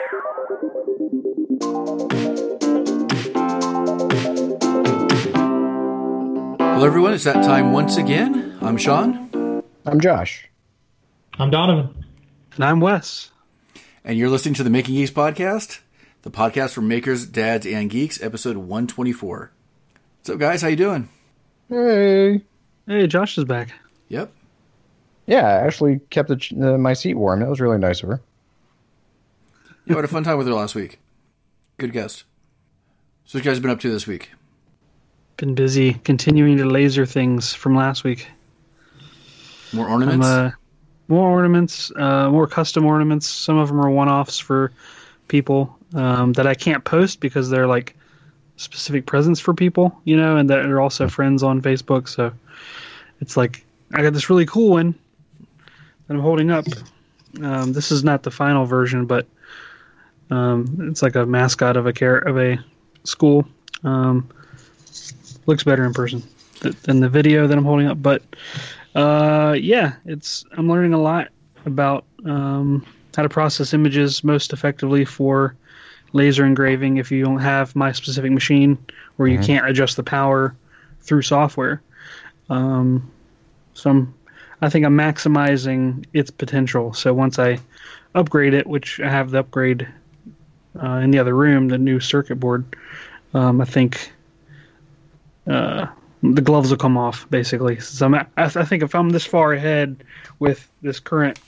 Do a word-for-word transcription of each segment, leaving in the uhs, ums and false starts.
Hello, everyone. It's that time once again. I'm Sean. I'm Josh. I'm Donovan. And I'm Wes. And you're listening to the Making Geeks podcast, the podcast for makers, dads, and geeks, episode one twenty-four. What's up, guys? How you doing? Hey. Hey, Josh is back. Yep. Yeah, I actually kept the, uh, my seat warm. That was really nice of her. You had a fun time with her last week. Good guest. So what you guys been up to this week? Been busy continuing to laser things from last week. More ornaments? Um, uh, more ornaments, uh, more custom ornaments. Some of them are one-offs for people um, that I can't post because they're like specific presents for people, you know, and that are also friends on Facebook. So it's like, I got this really cool one that I'm holding up. Um, this is not the final version, but um, it's like a mascot of a car- of a school. Um, looks better in person th- than the video that I'm holding up, but uh, yeah, it's I'm learning a lot about um, how to process images most effectively for laser engraving if you don't have my specific machine or you mm-hmm. can't adjust the power through software. Um, so I'm, I think I'm maximizing its potential. So once I upgrade it, which I have the upgrade uh, in the other room, the new circuit board, um, I think uh, the gloves will come off, basically. So I'm, I, I think if I'm this far ahead with this current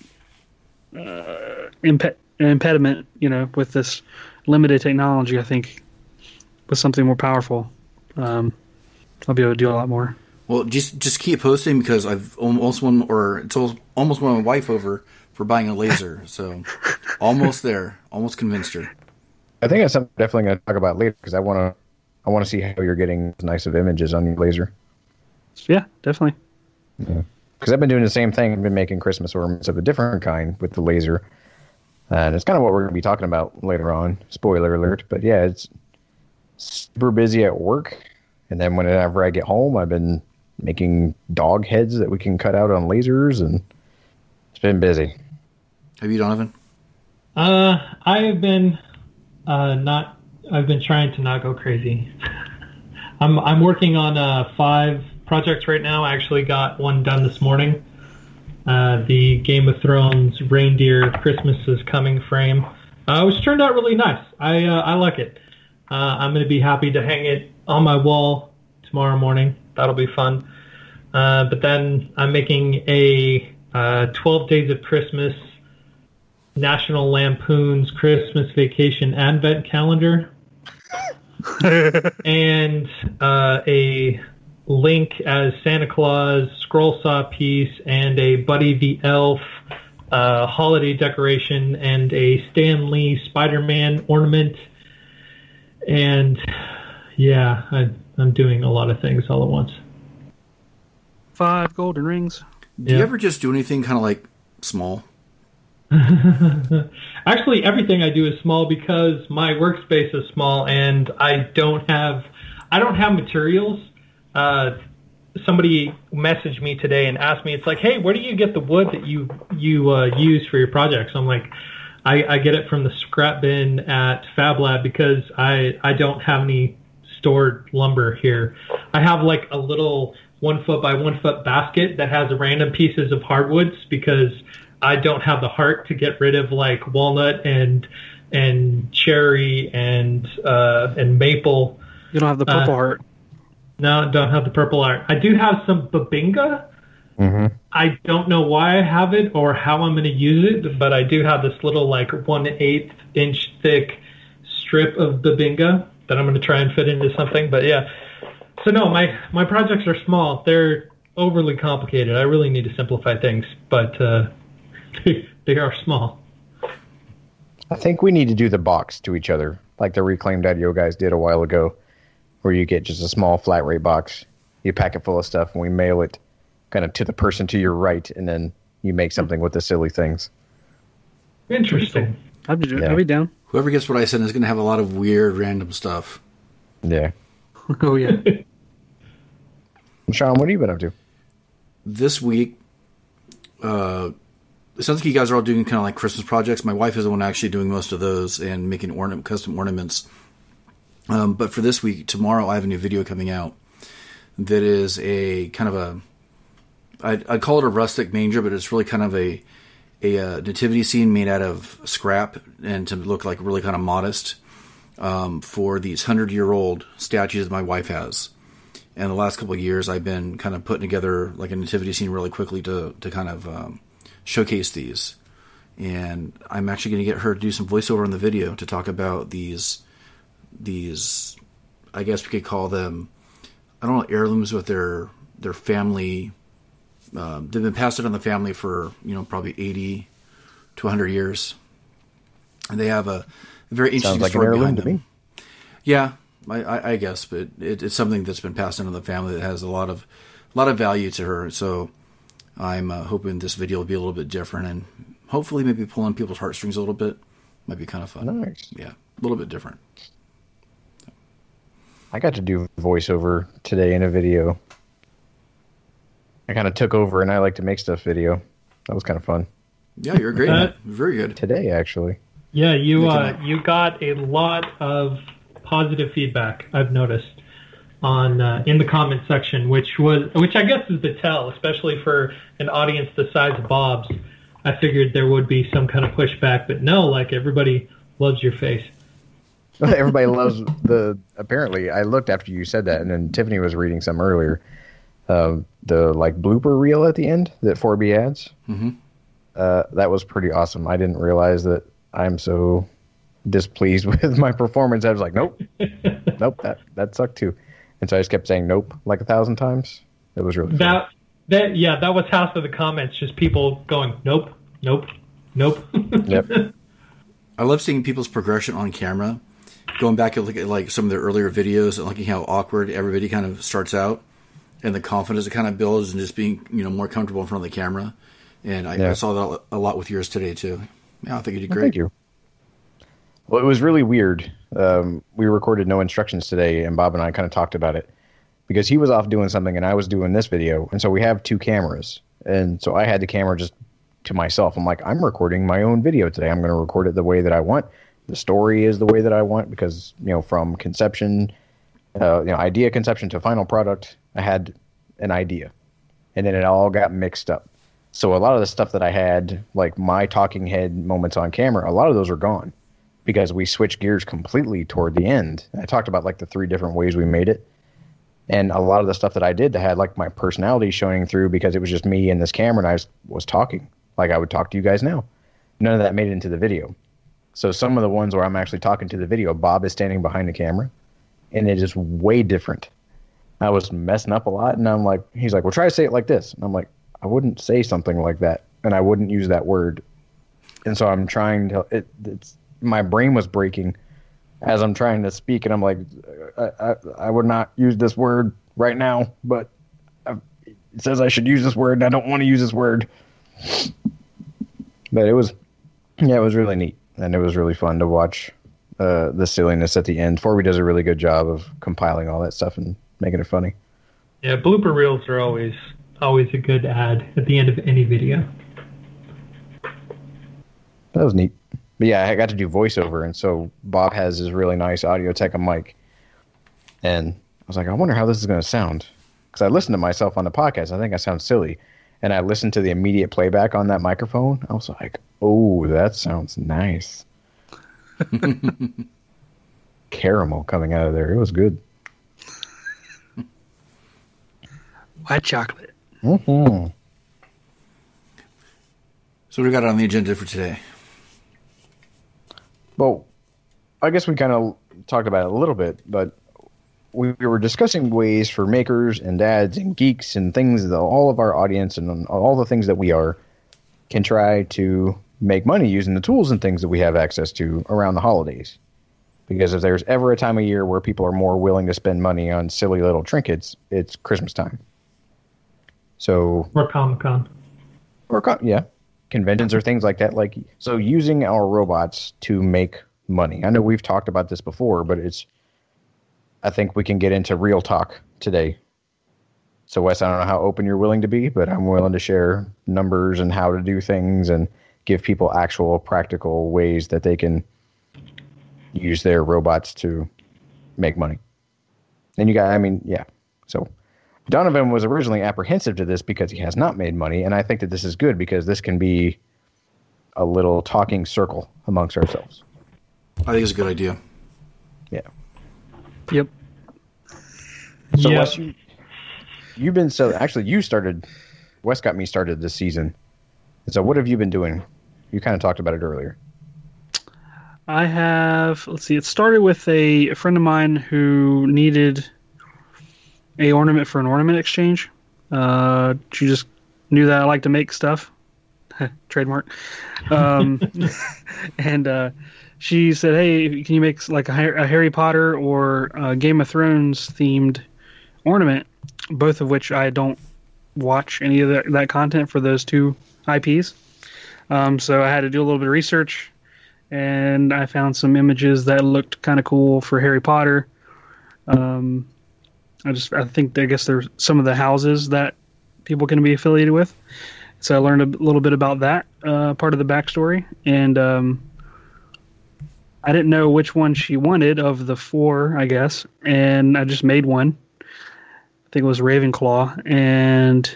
uh, imp- impediment, you know, with this limited technology, I think with something more powerful, um, I'll be able to do a lot more. Well, just just keep posting because I've almost won, or it's almost won my wife over for buying a laser. So almost there, almost convinced her. I think that's something I'm definitely going to talk about later because I want to I want to see how you're getting nice of images on your laser. Yeah, definitely. Yeah, because I've been doing the same thing. I've been making Christmas ornaments of a different kind with the laser, and it's kind of what we're going to be talking about later on. Spoiler alert! But yeah, it's super busy at work, and then whenever I get home, I've been making dog heads that we can cut out on lasers, and it's been busy. Have you, Donovan? Uh, I've been uh, not. I've been trying to not go crazy. I'm I'm working on uh, five projects right now. I actually got one done this morning. Uh, the Game of Thrones reindeer Christmas is coming frame, uh, which turned out really nice. I uh, I like it. Uh, I'm going to be happy to hang it on my wall tomorrow morning. That'll be fun. Uh, but then I'm making a uh, twelve Days of Christmas National Lampoon's Christmas Vacation Advent Calendar. and uh, a Link as Santa Claus scroll saw piece and a Buddy the Elf uh, holiday decoration and a Stan Lee Spider-Man ornament. And yeah, I, I'm doing a lot of things all at once. Five golden rings. Do yeah. you ever just do anything kind of like small? Actually, everything I do is small because my workspace is small and I don't have I don't have materials. Uh, somebody messaged me today and asked me, it's like, hey, where do you get the wood that you you uh, use for your projects? I'm like, I, I get it from the scrap bin at Fab Lab because I, I don't have any stored lumber here. I have like a little one foot by one foot basket that has random pieces of hardwoods because I don't have the heart to get rid of like walnut and and cherry and uh, and maple. You don't have the purple uh, heart. No, don't have the purple heart. I do have some Babinga. Mm-hmm. I don't know why I have it or how I'm going to use it, but I do have this little like one eighth inch thick strip of Babinga that I'm going to try and fit into something. But yeah, so no, my my projects are small. They're overly complicated. I really need to simplify things, but. Uh, They are small. I think we need to do the box to each other, like the Reclaimed Audio guys did a while ago, where you get just a small flat rate box, you pack it full of stuff, and we mail it kind of to the person to your right, and then you make something with the silly things. Interesting. I'd be, Yeah. I'd be down. Whoever gets what I send is going to have a lot of weird, random stuff. Yeah. Oh, yeah. Sean, what have you been up to? This week, uh, it sounds like you guys are all doing kind of like Christmas projects. My wife is the one actually doing most of those and making ornament, custom ornaments. Um, but for this week, tomorrow, I have a new video coming out that is a kind of a, I'd, I'd call it a rustic manger, but it's really kind of a, a, uh nativity scene made out of scrap and to look like really kind of modest um, for these hundred-year-old statues that my wife has. And the last couple of years, I've been kind of putting together like a nativity scene really quickly to to kind of um, showcase these. And I'm actually going to get her to do some voiceover on the video to talk about these, these, I guess we could call them, I don't know, heirlooms with their their family. Um, they've been passed down the family for, you know, probably eighty to one hundred years. And they have a, a very interesting Sounds like story an heirloom behind to them. me. Yeah. I, I, I guess, but it, it's something that's been passed into the family that has a lot of, a lot of value to her. So I'm uh, hoping this video will be a little bit different and hopefully maybe pull on people's heartstrings a little bit. Might be kind of fun. Nice. Yeah, a little bit different. I got to do voiceover today in a video. I kind of took over, and I like to make stuff video. That was kind of fun. Yeah, you're great. Uh, Very good. Today, actually. Yeah, you Making uh, up. you got a lot of positive feedback. I've noticed on uh, in the comment section, which was which I guess is the tell, especially for an audience the size of Bob's. I figured there would be some kind of pushback, but no, like everybody loves your face. Everybody loves the. Apparently, I looked after you said that, and then Tiffany was reading some earlier. Uh, the like blooper reel at the end that four B adds. Mm-hmm. Uh, that was pretty awesome. I didn't realize that I'm so displeased with my performance. I was like, nope, nope, that that sucked too. And so I just kept saying nope like a thousand times. It was really fun. That that yeah, that was half of the comments. Just people going nope, nope, nope. Yep. I love seeing people's progression on camera. Going back and look at like some of their earlier videos and looking how awkward everybody kind of starts out, and the confidence it kind of builds, and just being, you know, more comfortable in front of the camera. And I, Yeah. I saw that a lot with yours today too. Yeah, I think you did Well, great. thank you. Well, it was really weird. Um, we recorded no instructions today, and Bob and I kind of talked about it because he was off doing something and I was doing this video, and so we have two cameras, and so I had the camera just to myself. I'm like, I'm recording my own video today. I'm going to record it the way that I want. The story is the way that I want because, you know, from conception, uh, you know, idea conception to final product, I had an idea, and then it all got mixed up. So a lot of the stuff that I had, like my talking head moments on camera, a lot of those are gone because we switched gears completely toward the end. I talked about like the three different ways we made it. And a lot of the stuff that I did that had like my personality showing through because it was just me and this camera and I was, was talking like I would talk to you guys now. None of that made it into the video. So some of the ones where I'm actually talking to the video, Bob is standing behind the camera and it is way different. I was messing up a lot and I'm like, he's like, well, try to say it like this. And I'm like, I wouldn't say something like that, and I wouldn't use that word. And so I'm trying to. It, it's my brain was breaking as I'm trying to speak, and I'm like, I, I, I would not use this word right now, but I, it says I should use this word, and I don't want to use this word. But it was, yeah, it was really neat, and it was really fun to watch uh, the silliness at the end. four B does a really good job of compiling all that stuff and making it funny. Yeah, blooper reels are always always a good ad at the end of any video. That was neat. But yeah, I got to do voiceover, and so Bob has his really nice Audio-Technica mic. And I was like, I wonder how this is going to sound. Because I listened to myself on the podcast. I think I sound silly. And I listened to the immediate playback on that microphone. I was like, oh, that sounds nice. Caramel coming out of there. It was good. White chocolate. Mm-hmm. So what we got on the agenda for today? Well, I guess we kind of talked about it a little bit, but we, we were discussing ways for makers and dads and geeks and things that all of our audience and all the things that we are can try to make money using the tools and things that we have access to around the holidays. Because if there's ever a time of year where people are more willing to spend money on silly little trinkets, it's Christmas time. So, Or Comic-Con. or co- yeah, conventions or things like that. Like, so using our robots to make money. I know we've talked about this before, but it's, I think we can get into real talk today. So, Wes, I don't know how open you're willing to be, but I'm willing to share numbers and how to do things and give people actual practical ways that they can use their robots to make money. And you got, I mean, yeah. So Donovan was originally apprehensive to this because he has not made money. And I think that this is good because this can be a little talking circle amongst ourselves. I think it's a good idea. Yeah. Yep. So Yep. Wes, you, you've been so actually you started. Wes got me started this season. So what have you been doing? You kind of talked about it earlier. I have, let's see, it started with a, a friend of mine who needed a ornament for an ornament exchange. Uh, she just knew that I like to make stuff. Trademark. Um, and uh, she said, hey, can you make like a, a Harry Potter or a Game of Thrones themed ornament? Both of which I don't watch any of that, that content for those two I Ps. Um, so I had to do a little bit of research. And I found some images that looked kind of cool for Harry Potter. Um, I just, I think, I guess there's some of the houses that people can be affiliated with. So I learned a little bit about that uh, part of the backstory. And um, I didn't know which one she wanted of the four, I guess. And I just made one. I think it was Ravenclaw. And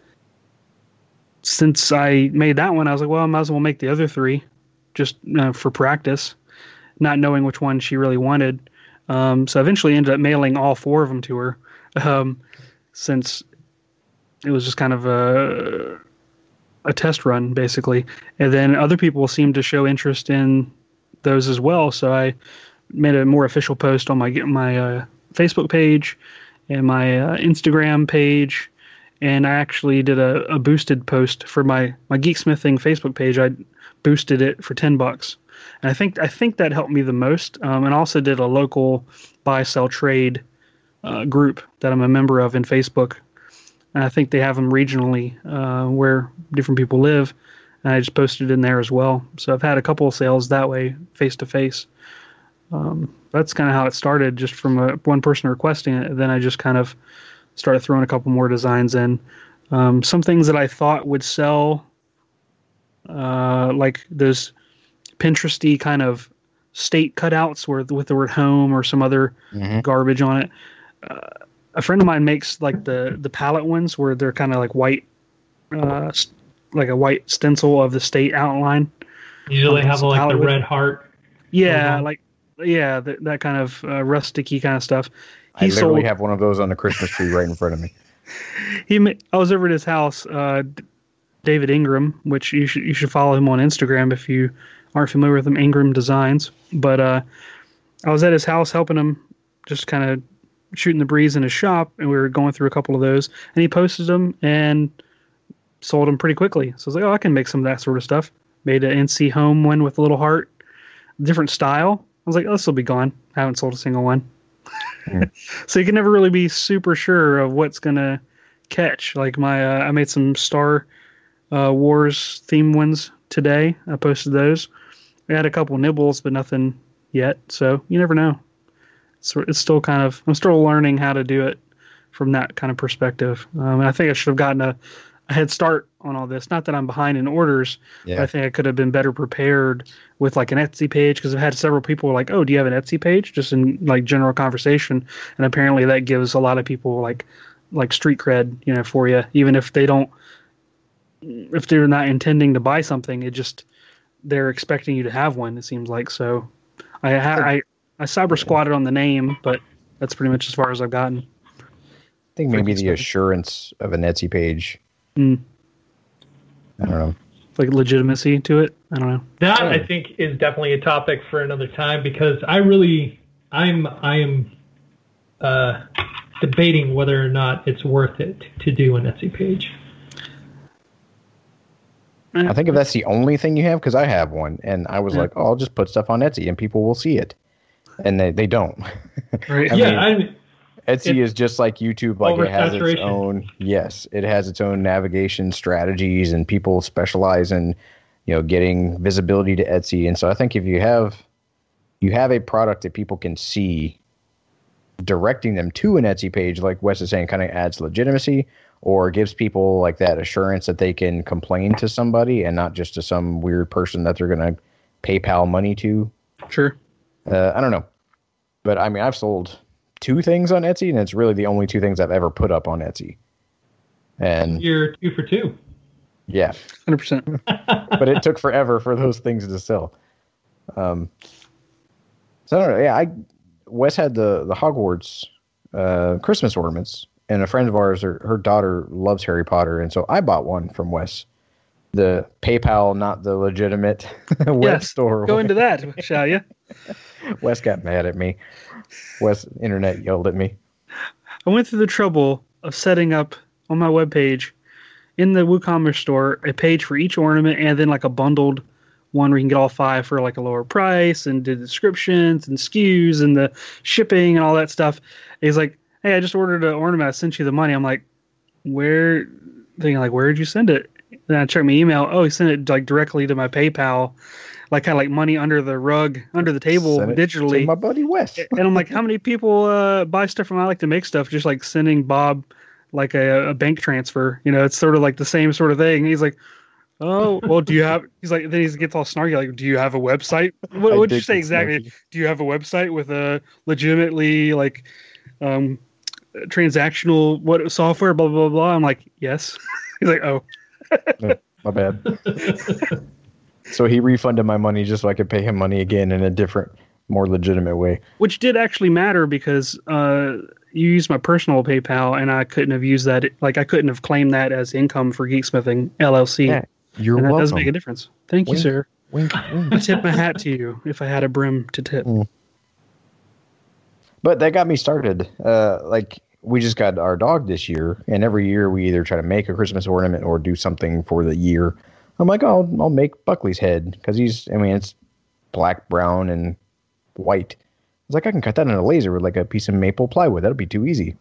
since I made that one, I was like, well, I might as well make the other three. Just uh, for practice, not knowing which one she really wanted. Um, so I eventually ended up mailing all four of them to her, um, since it was just kind of a, a test run, basically. And then other people seemed to show interest in those as well. So I made a more official post on my my uh, Facebook page and my uh, Instagram page. And I actually did a, a boosted post for my, my Geeksmithing Facebook page. I boosted it for ten bucks. And I think, I think that helped me the most. Um, and also did a local buy, sell, trade uh, group that I'm a member of in Facebook. And I think they have them regionally uh, where different people live. And I just posted in there as well. So I've had a couple of sales that way, face to face. Um, that's kind of how it started, just from a, one person requesting it. And then I just kind of started throwing a couple more designs in. Um, some things that I thought would sell, uh, like those Pinteresty kind of state cutouts where, with the word home or some other mm-hmm. garbage on it. Uh, a friend of mine makes like the, the palette ones where they're kind of like white, uh, like a white stencil of the state outline. Usually have a, like the red heart. Yeah, like yeah, that that kind of uh, rusticy kind of stuff. He I literally sold, have one of those on the Christmas tree right in front of me. He, I was over at his house, uh, David Ingram, which you should you should follow him on Instagram if you aren't familiar with him, Ingram Designs. But uh, I was at his house helping him, just kind of shooting the breeze in his shop, and we were going through a couple of those, and he posted them and sold them pretty quickly. So I was like, oh, I can make some of that sort of stuff. Made an N C Home one with a little heart, different style. I was like, oh, this will be gone. I haven't sold a single one. Mm. So you can never really be super sure of what's gonna catch. Like my, uh, I made some Star uh, Wars theme ones today. I posted those. I had a couple nibbles, but nothing yet. So you never know. It's, it's still kind of, I'm still learning how to do it from that kind of perspective. Um, and I think I should have gotten a, a head start on all this. Not that I'm behind in orders, yeah. but I think I could have been better prepared with like an Etsy page, because I've had several people like, oh, do you have an Etsy page? Just in like general conversation. And apparently that gives a lot of people like like street cred, you know, for you, even if they don't, if they're not intending to buy something, it just, they're expecting you to have one, it seems like. So I ha- I, I cyber squatted on the name, but that's pretty much as far as I've gotten. I think maybe the assurance of an Etsy page. Mm. I don't know. Like legitimacy to it. I don't know. That I think is definitely a topic for another time, because I really, I'm, I am uh, debating whether or not it's worth it to do an Etsy page. I think if that's the only thing you have, because I have one, and I was yeah. like, oh, I'll just put stuff on Etsy and people will see it. And they, they don't. Right. I yeah, mean, I mean, Etsy is just like YouTube, like it has its own, yes, it has its own navigation strategies, and people specialize in, you know, getting visibility to Etsy. And so I think if you have, you have a product that people can see, directing them to an Etsy page, like Wes is saying, kind of adds legitimacy or gives people like that assurance that they can complain to somebody and not just to some weird person that they're going to PayPal money to. Sure. Uh, I don't know. But I mean, I've sold two things on Etsy, and it's really the only two things I've ever put up on Etsy. And you're two for two. Yeah. one hundred percent. But it took forever for those things to sell. Um, so I don't know. Yeah, I Wes had the, the Hogwarts uh, Christmas ornaments, and a friend of ours, her, her daughter loves Harry Potter, and so I bought one from Wes. The PayPal, not the legitimate web yes, store. Go into that, shall you? Wes got mad at me. Wes Internet yelled at me. I went through the trouble of setting up on my webpage in the WooCommerce store a page for each ornament and then like a bundled one where you can get all five for like a lower price and the descriptions and S K Us and the shipping and all that stuff. And he's like, hey, I just ordered an ornament. I sent you the money. I'm like, where? Thinking like, where did you send it? Then I checked my email. Oh, he sent it like directly to my PayPal, like kind of like money under the rug, under the table digitally. To my buddy Wes. And I'm like, how many people uh, buy stuff from I Like to Make Stuff? Just like sending Bob like a, a bank transfer. You know, it's sort of like the same sort of thing. And he's like, oh, well, do you have, he's like, then he gets all snarky, like, do you have a website? What would you say exactly? Snarky. Do you have a website with a legitimately like um, transactional what software, blah, blah, blah. I'm like, yes. He's like, oh. No, my bad. So he refunded my money just so I could pay him money again in a different, more legitimate way. Which did actually matter because uh, you used my personal PayPal and I couldn't have used that. Like I couldn't have claimed that as income for Geeksmithing L L C. Yeah, you're and that welcome. does make a difference. Thank wink, you, sir. Wink, wink. I tip my hat to you if I had a brim to tip. Mm. But that got me started. Uh, like we just got our dog this year, and every year we either try to make a Christmas ornament or do something for the year. I'm like, oh, I'll make Buckley's head because he's, I mean, it's black, brown, and white. I was like, I can cut that in a laser with like a piece of maple plywood. That'll be too easy.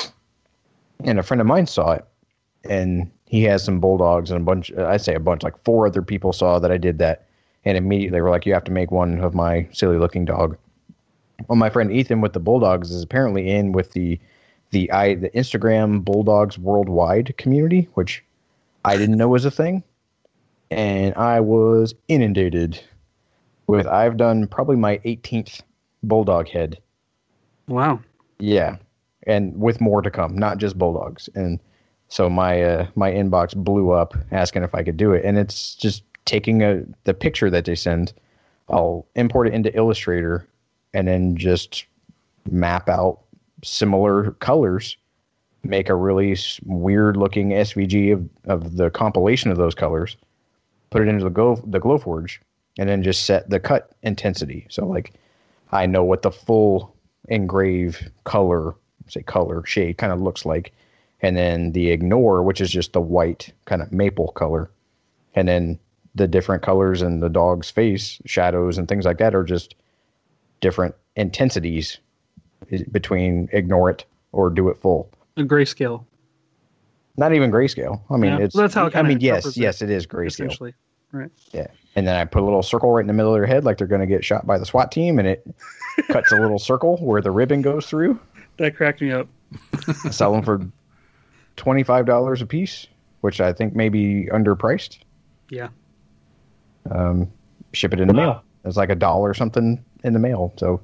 And a friend of mine saw it, and he has some bulldogs and a bunch, I say a bunch, like four other people saw that I did that, and immediately were like, you have to make one of my silly looking dog. Well, my friend Ethan with the bulldogs is apparently in with the the I the Instagram Bulldogs Worldwide community, which I didn't know was a thing. And I was inundated with, I've done probably my eighteenth bulldog head. Wow. Yeah. And with more to come, not just bulldogs. And so my uh, my inbox blew up asking if I could do it. And it's just taking a the picture that they send, I'll import it into Illustrator and then just map out similar colors, make a really weird looking S V G of, of the compilation of those colors, put it into the Glow, the Glowforge, and then just set the cut intensity. So like I know what the full engrave color, say color, shade kind of looks like. And then the ignore, which is just the white kind of maple color. And then the different colors in the dog's face, shadows and things like that are just different intensities between ignore it or do it full. A grayscale. Not even grayscale. I mean, yeah, it's, well, that's how it I mean, yes, interprets yes, it, it is grayscale. Essentially. Right. Yeah. And then I put a little circle right in the middle of their head like they're going to get shot by the SWAT team, and it cuts a little circle where the ribbon goes through. That cracked me up. I sell them for twenty-five dollars a piece, which I think may be underpriced. Yeah. Um, ship it in the Wow. mail. It's like a dollar or something in the mail. So,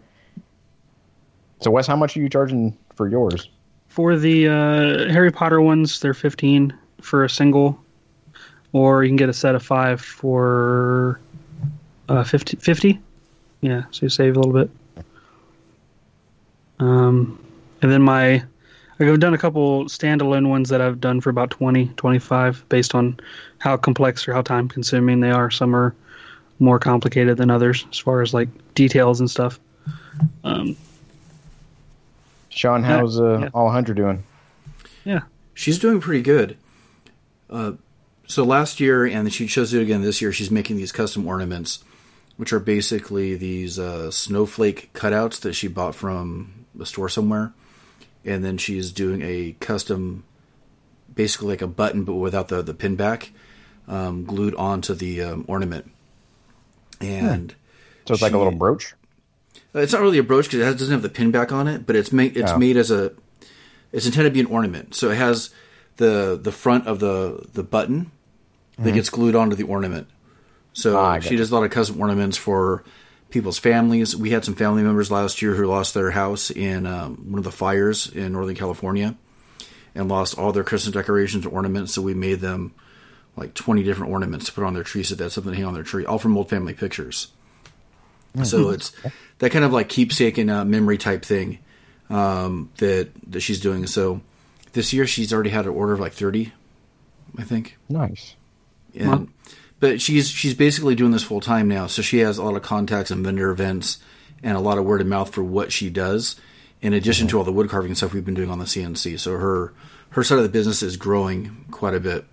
so Wes, how much are you charging for yours? For the uh, Harry Potter ones, they're fifteen for a single, or you can get a set of five for uh, fifty, fifty. Yeah, so you save a little bit. Um, and then my, I've done a couple standalone ones that I've done for about twenty, twenty-five, based on how complex or how time consuming they are. Some are more complicated than others as far as like details and stuff. Um, Sean, how's uh, yeah. Alejandra doing? yeah. She's doing pretty good. Uh, so last year, and she chose it again this year, she's making these custom ornaments, which are basically these uh, snowflake cutouts that she bought from a store somewhere. And then she's doing a custom, basically like a button, but without the, the pin back, um, glued onto the um, ornament. And So it's like she- a little brooch? It's not really a brooch because it has, doesn't have the pin back on it, but it's made it's Oh. made as a it's intended to be an ornament. So it has the the front of the the button that mm-hmm. gets glued onto the ornament. So ah, she does a lot of custom ornaments for people's families. We had some family members last year who lost their house in um, one of the fires in Northern California and lost all their Christmas decorations and ornaments. So we made them like twenty different ornaments to put on their tree so they had something to hang on their tree, all from old family pictures. Mm-hmm. So it's that kind of like keepsake and uh, memory type thing um, that that she's doing. So this year she's already had an order of like thirty, I think. Nice. And, Wow. But she's she's basically doing this full time now, so she has a lot of contacts and vendor events and a lot of word of mouth for what she does, in addition mm-hmm. to all the wood carving stuff we've been doing on the C N C. So her her side of the business is growing quite a bit.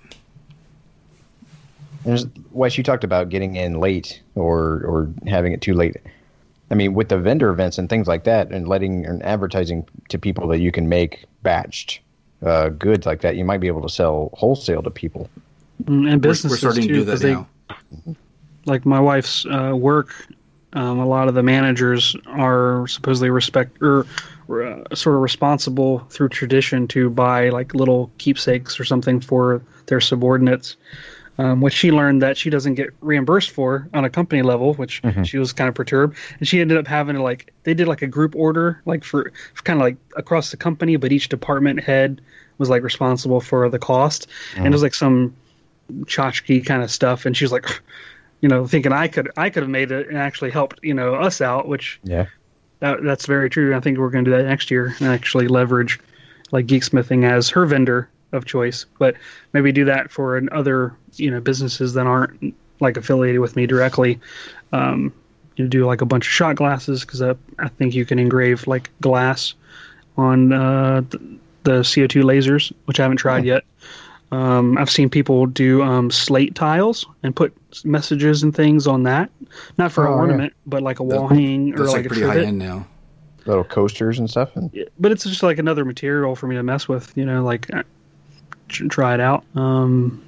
There's, Wes, you talked about getting in late or or having it too late. I mean, with the vendor events and things like that, and letting and advertising to people that you can make batched uh, goods like that, you might be able to sell wholesale to people. Mm, and businesses we're, we're starting too, to do that they, now. Like my wife's uh, work, um, a lot of the managers are supposedly respect or uh, sort of responsible through tradition to buy like little keepsakes or something for their subordinates, um, which she learned that she doesn't get reimbursed for on a company level, which mm-hmm. she was kind of perturbed. And she ended up having to like, they did like a group order, like for, for kind of like across the company, but each department head was like responsible for the cost. Mm-hmm. And it was like some tchotchke kind of stuff, and she was like, you know, thinking I could I could have made it and actually helped, you know, us out, which yeah, that, that's very true. I think we're going to do that next year and actually leverage like Geeksmithing as her vendor of choice, but maybe do that for an other, you know, businesses that aren't like affiliated with me directly. Um, you do like a bunch of shot glasses because I, I think you can engrave like glass on uh, the, the C O two lasers, which I haven't tried oh. yet. Um, I've seen people do um, slate tiles and put messages and things on that. Not for oh, an ornament, yeah. but like a wall that, hang or that's like, like a pretty trivet. high end now. Little coasters and stuff. And... Yeah, but it's just like another material for me to mess with, you know, like uh, try it out. Um,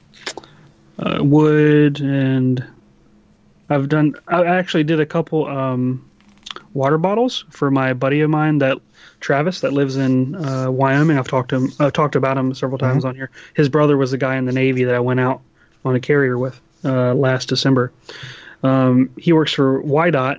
uh, wood, and I've done, I actually did a couple um, water bottles for my buddy of mine that Travis that lives in uh, Wyoming. I've talked to him. I've talked about him several times mm-hmm. on here. His brother was the guy in the Navy that I went out on a carrier with uh, last December. Um, he works for Y DOT,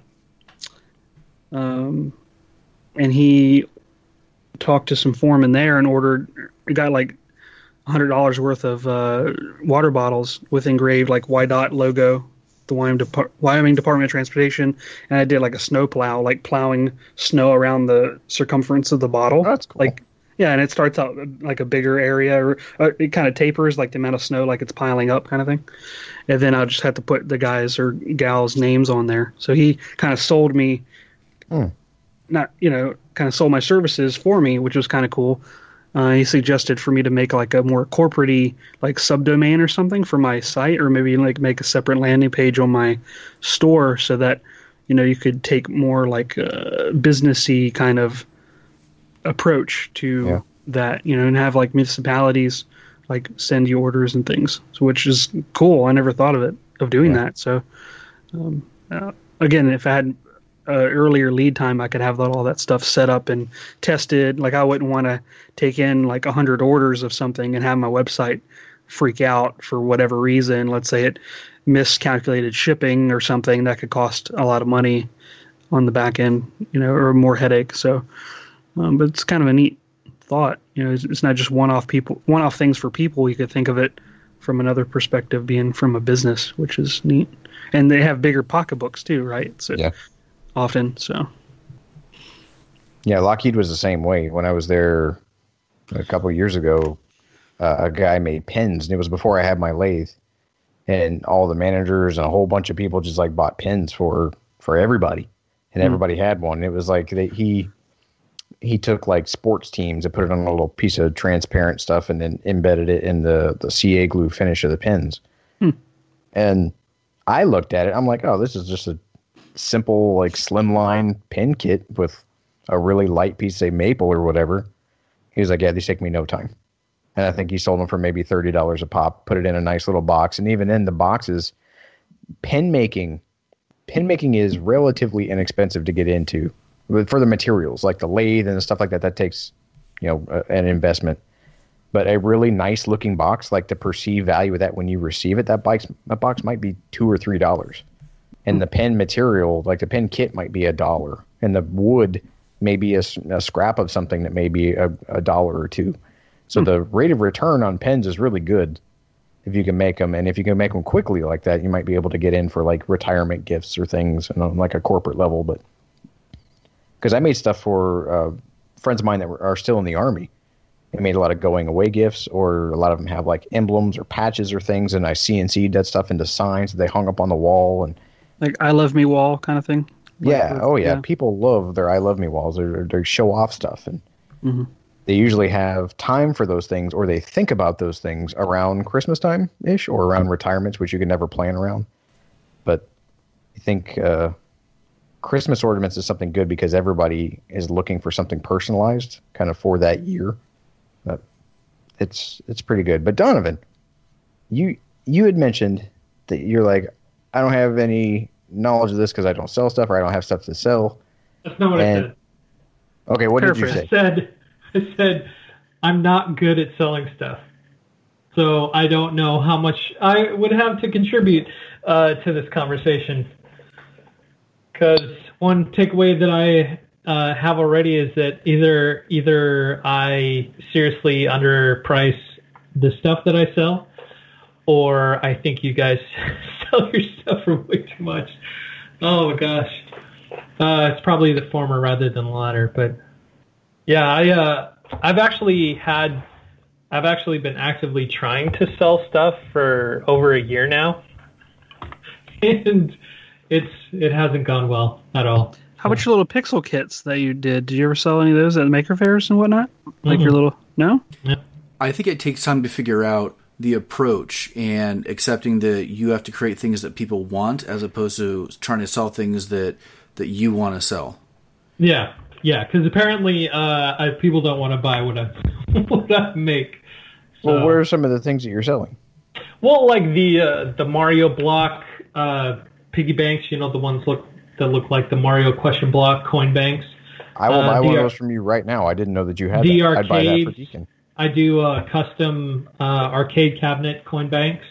um, and he talked to some foremen there and ordered. Got like one hundred dollars worth of uh, water bottles with engraved like Y DOT logo. The Wyoming, Dep- Wyoming Department of Transportation, and I did like a snow plow, like plowing snow around the circumference of the bottle. Oh, that's cool. Like, yeah, and it starts out like a bigger area, or, or it kind of tapers like the amount of snow, like it's piling up, kind of thing. And then I'll just have to put the guys or gals' names on there. So he kind of sold me, mm. not you know, kind of sold my services for me, which was kind of cool. Uh, he suggested for me to make like a more corporate-y like subdomain or something for my site, or maybe like make a separate landing page on my store so that, you know, you could take more like a businessy kind of approach to yeah. that, you know, and have like municipalities like send you orders and things, so, which is cool. I never thought of it, of doing yeah. that. So um, uh, again, if I had Uh, earlier lead time, I could have that, all that stuff set up and tested. Like I wouldn't want to take in like a hundred orders of something and have my website freak out for whatever reason. Let's say it miscalculated shipping or something that could cost a lot of money on the back end, you know, or more headache. So, um, but it's kind of a neat thought. You know, it's, it's not just one-off people, one-off things for people. You could think of it from another perspective, being from a business, which is neat. And they have bigger pocketbooks too, right? So. Yeah. Often, so yeah, Lockheed was the same way. When I was there a couple of years ago, uh, a guy made pens, and it was before I had my lathe, and all the managers and a whole bunch of people just like bought pens for for everybody, and mm. everybody had one. It was like they, he he took like sports teams and put it on a little piece of transparent stuff, and then embedded it in the the C A glue finish of the pens. Mm. And I looked at it, I'm like, oh, this is just a simple like slimline pen kit with a really light piece, say maple or whatever. He was like, yeah, these take me no time. And I think he sold them for maybe thirty dollars a pop, put it in a nice little box. And even in the boxes, pen making pin making is relatively inexpensive to get into for the materials, like the lathe and stuff like that. That takes, you know, a, an investment. But a really nice looking box, like the perceived value of that when you receive it, that box, that box might be two or three dollars. And the pen material, like the pen kit, might be a dollar. And the wood may be a, a scrap of something that may be a, a dollar or two. So hmm. the rate of return on pens is really good if you can make them. And if you can make them quickly like that, you might be able to get in for like retirement gifts or things on like a corporate level. But because I made stuff for uh, friends of mine that were, are still in the Army. I made a lot of going away gifts, or a lot of them have like emblems or patches or things, and I C N C'd that stuff into signs that they hung up on the wall. And like I love me wall kind of thing. Yeah. Like, oh yeah. yeah. People love their I love me walls. They they show off stuff, and mm-hmm. they usually have time for those things, or they think about those things around Christmas time ish, or around retirements, which you can never plan around. But I think uh, Christmas ornaments is something good because everybody is looking for something personalized, kind of for that year. But it's it's pretty good. But Donovan, you you had mentioned that you're like, I don't have any knowledge of this because I don't sell stuff, or I don't have stuff to sell. That's not what and, I said. Okay, what Perfect. did you say? I said, I said, I'm not good at selling stuff. So I don't know how much I would have to contribute uh, to this conversation. Because one takeaway that I uh, have already is that either either I seriously underprice the stuff that I sell, or I think you guys sell your stuff for way too much. Oh my gosh. Uh, it's probably the former rather than the latter, but yeah, I uh, I've actually had I've actually been actively trying to sell stuff for over a year now, and it's it hasn't gone well at all. How about your little pixel kits that you did? Did you ever sell any of those at maker fairs and whatnot? Like mm-hmm. your little no? Yeah. I think it takes time to figure out the approach and accepting that you have to create things that people want as opposed to trying to sell things that, that you want to sell. Yeah, yeah, because apparently uh, I, people don't want to buy what I, what I make. So, well, what are some of the things that you're selling? Well, like the uh, the Mario block uh, piggy banks, you know, the ones look that look like the Mario question block coin banks. I will uh, buy one ar- of those from you right now. I didn't know that you had the that. Arcade, I'd buy that for Deacon. I do uh, custom uh, arcade cabinet coin banks.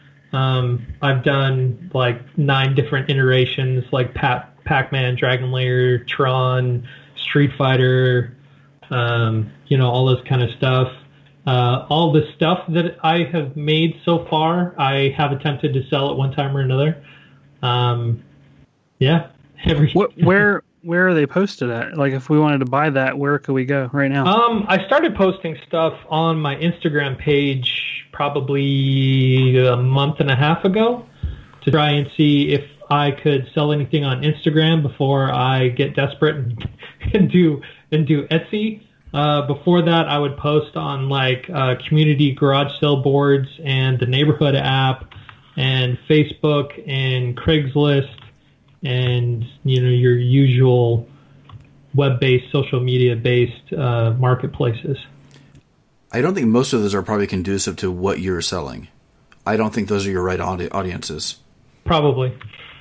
Um, I've done like nine different iterations, like Pac- Pac-Man, Dragon Lair, Tron, Street Fighter, um, you know, all this kind of stuff. Uh, all the stuff that I have made so far, I have attempted to sell at one time or another. Um, yeah. Every what, where where are they posted at? Like, if we wanted to buy that, where could we go right now? Um, I started posting stuff on my Instagram page probably a month and a half ago to try and see if I could sell anything on Instagram before I get desperate and, and do and do Etsy. Uh, before that, I would post on like uh, community garage sale boards and the neighborhood app and Facebook and Craigslist and, you know, your usual web-based, social media-based uh, marketplaces. I don't think most of those are probably conducive to what you're selling. I don't think those are your right audi- audiences. Probably.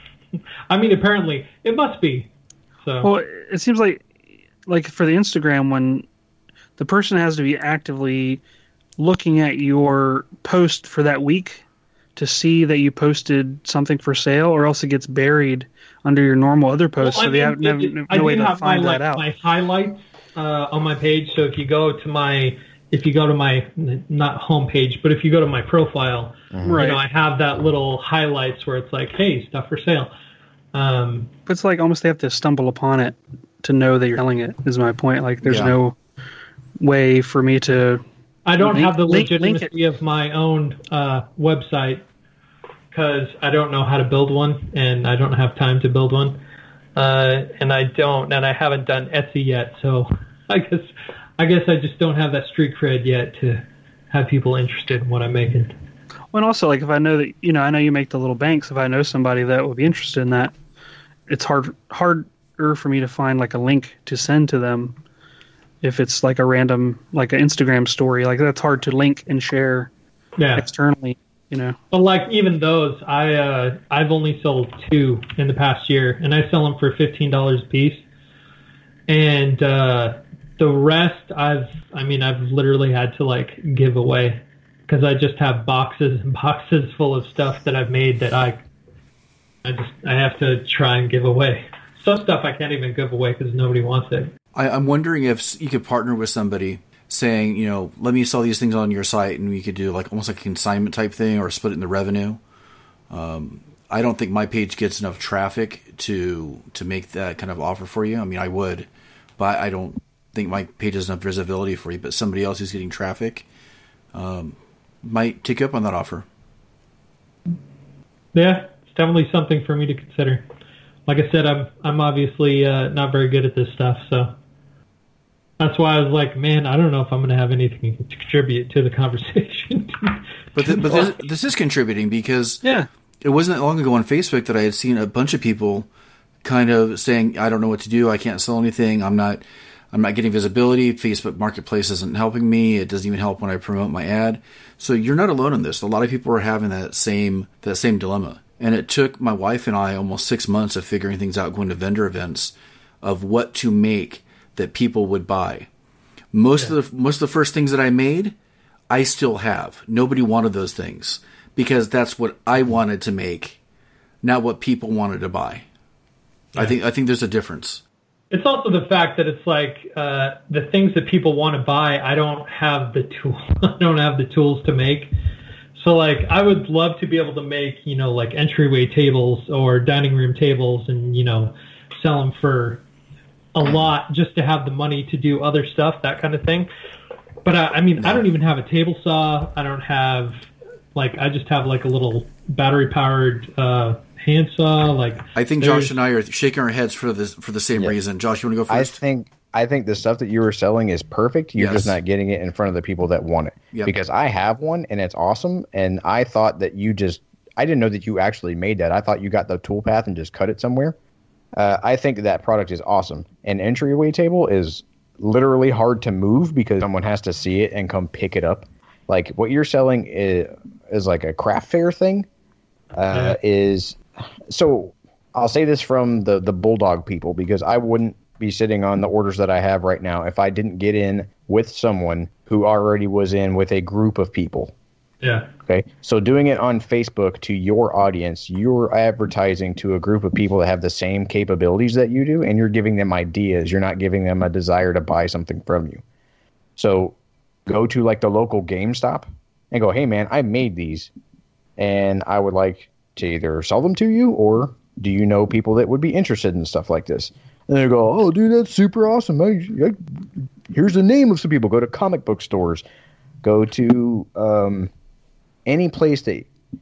I mean, apparently, it must be. So. Well, it seems like, like for the Instagram one, the person has to be actively looking at your post for that week to see that you posted something for sale, or else it gets buried under your normal other posts. Well, so they have no, it, no, I no way do to have find my, that like, out. my highlights uh, on my page. So if you go to my, if you go to my, not homepage, but if you go to my profile, mm-hmm. right. you know, I have that little highlights where it's like, hey, stuff for sale. Um, but it's like almost they have to stumble upon it to know that you're selling it, is my point. Like there's yeah. no way for me to... I don't link, have the link, legitimacy link of my own uh, website because I don't know how to build one and I don't have time to build one. Uh, and I don't, and I haven't done Etsy yet. So I guess, I guess I just don't have that street cred yet to have people interested in what I'm making. Well, and also, like, if I know that, you know, I know you make the little banks. If I know somebody that would be interested in that, it's hard, harder for me to find like a link to send to them. If it's like a random, like an Instagram story, like that's hard to link and share yeah. externally. you know. But like even those, I uh, I've only sold two in the past year, and I sell them for fifteen dollars a piece. And uh, the rest, I've I mean, I've literally had to like give away because I just have boxes and boxes full of stuff that I've made that I I just I have to try and give away. Some stuff I can't even give away because nobody wants it. I, I'm wondering if you could partner with somebody saying, you know, let me sell these things on your site, and we could do like almost like a consignment type thing or split it in the revenue. Um, I don't think my page gets enough traffic to to make that kind of offer for you. I mean, I would, but I don't think my page has enough visibility for you. But somebody else who's getting traffic um, might take you up on that offer. Yeah, it's definitely something for me to consider. Like I said, I'm I'm obviously uh, not very good at this stuff, so that's why I was like, man, I don't know if I'm going to have anything to contribute to the conversation. but the, but this, this is contributing because yeah. It wasn't that long ago on Facebook that I had seen a bunch of people kind of saying, I don't know what to do. I can't sell anything. I'm not I'm not getting visibility. Facebook Marketplace isn't helping me. It doesn't even help when I promote my ad. So you're not alone in this. A lot of people are having that same that same dilemma. And it took my wife and I almost six months of figuring things out, going to vendor events of what to make that people would buy. Most yeah. of the most of the first things that I made, I still have. Nobody wanted those things because that's what I wanted to make, not what people wanted to buy. Yeah. I think I think there's a difference. It's also the fact that it's like uh, the things that people want to buy, I don't have the tool. I don't have the tools to make. So, like, I would love to be able to make, you know, like entryway tables or dining room tables and, you know, sell them for a lot just to have the money to do other stuff, that kind of thing. But, I, I mean, no. I don't even have a table saw. I don't have, like, I just have, like, a little battery-powered uh, hand saw. Like, I think Josh and I are shaking our heads for the, for the same yeah. reason. Josh, you want to go first? I think... I think the stuff that you were selling is perfect. You're yes. just not getting it in front of the people that want it. Yep. Because I have one and it's awesome. And I thought that you just, I didn't know that you actually made that. I thought you got the toolpath and just cut it somewhere. Uh, I think that product is awesome. An entryway table is literally hard to move because someone has to see it and come pick it up. Like what you're selling is, is like a craft fair thing. Uh, yeah. Is so I'll say this from the, the Bulldog people because I wouldn't be sitting on the orders that I have right now if I didn't get in with someone who already was in with a group of people. Yeah. Okay. So doing it on Facebook to your audience, you're advertising to a group of people that have the same capabilities that you do, and you're giving them ideas. You're not giving them a desire to buy something from you. So go to like the local GameStop and go, hey man, I made these and I would like to either sell them to you or do you know people that would be interested in stuff like this? And they go, oh, dude, that's super awesome. I, I, here's the name of some people. Go to comic book stores. Go to um, any place that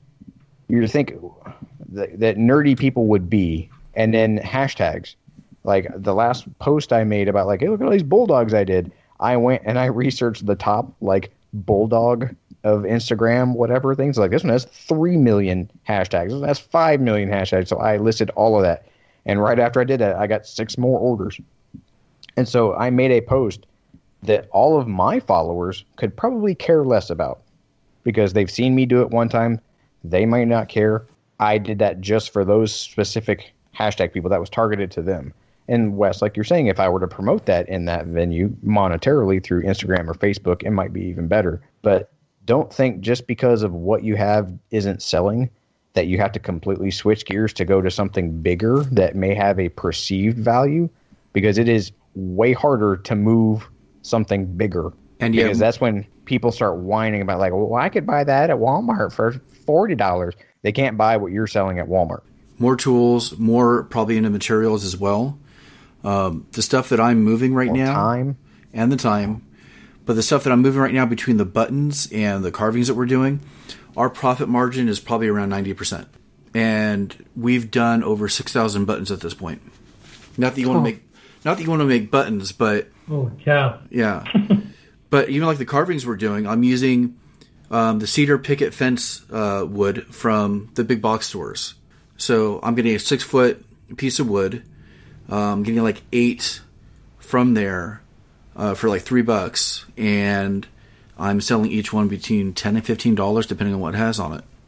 you think that, that nerdy people would be. And then hashtags. Like the last post I made about like, hey, look at all these bulldogs I did. I went and I researched the top like bulldog of Instagram, whatever things. Like this one has three million hashtags. This one has five million hashtags. So I listed all of that. And right after I did that, I got six more orders. And so I made a post that all of my followers could probably care less about because they've seen me do it one time. They might not care. I did that just for those specific hashtag people that was targeted to them. And Wes, like you're saying, if I were to promote that in that venue monetarily through Instagram or Facebook, it might be even better. But don't think just because of what you have isn't selling that you have to completely switch gears to go to something bigger that may have a perceived value, because it is way harder to move something bigger. And yeah, because that's when people start whining about like, well, I could buy that at Walmart for forty dollars. They can't buy what you're selling at Walmart. More tools, more probably into materials as well. Um, the stuff that I'm moving right more now, time and the time, but the stuff that I'm moving right now between the buttons and the carvings that we're doing, our profit margin is probably around ninety percent. And we've done over six thousand buttons at this point. Not that you want to make not that you want to make buttons, but oh cow. Yeah. But even like the carvings we're doing, I'm using um, the cedar picket fence uh, wood from the big box stores. So I'm getting a six foot piece of wood. Um, I'm getting like eight from there uh, for like three bucks, and I'm selling each one between ten and fifteen dollars, depending on what it has on it.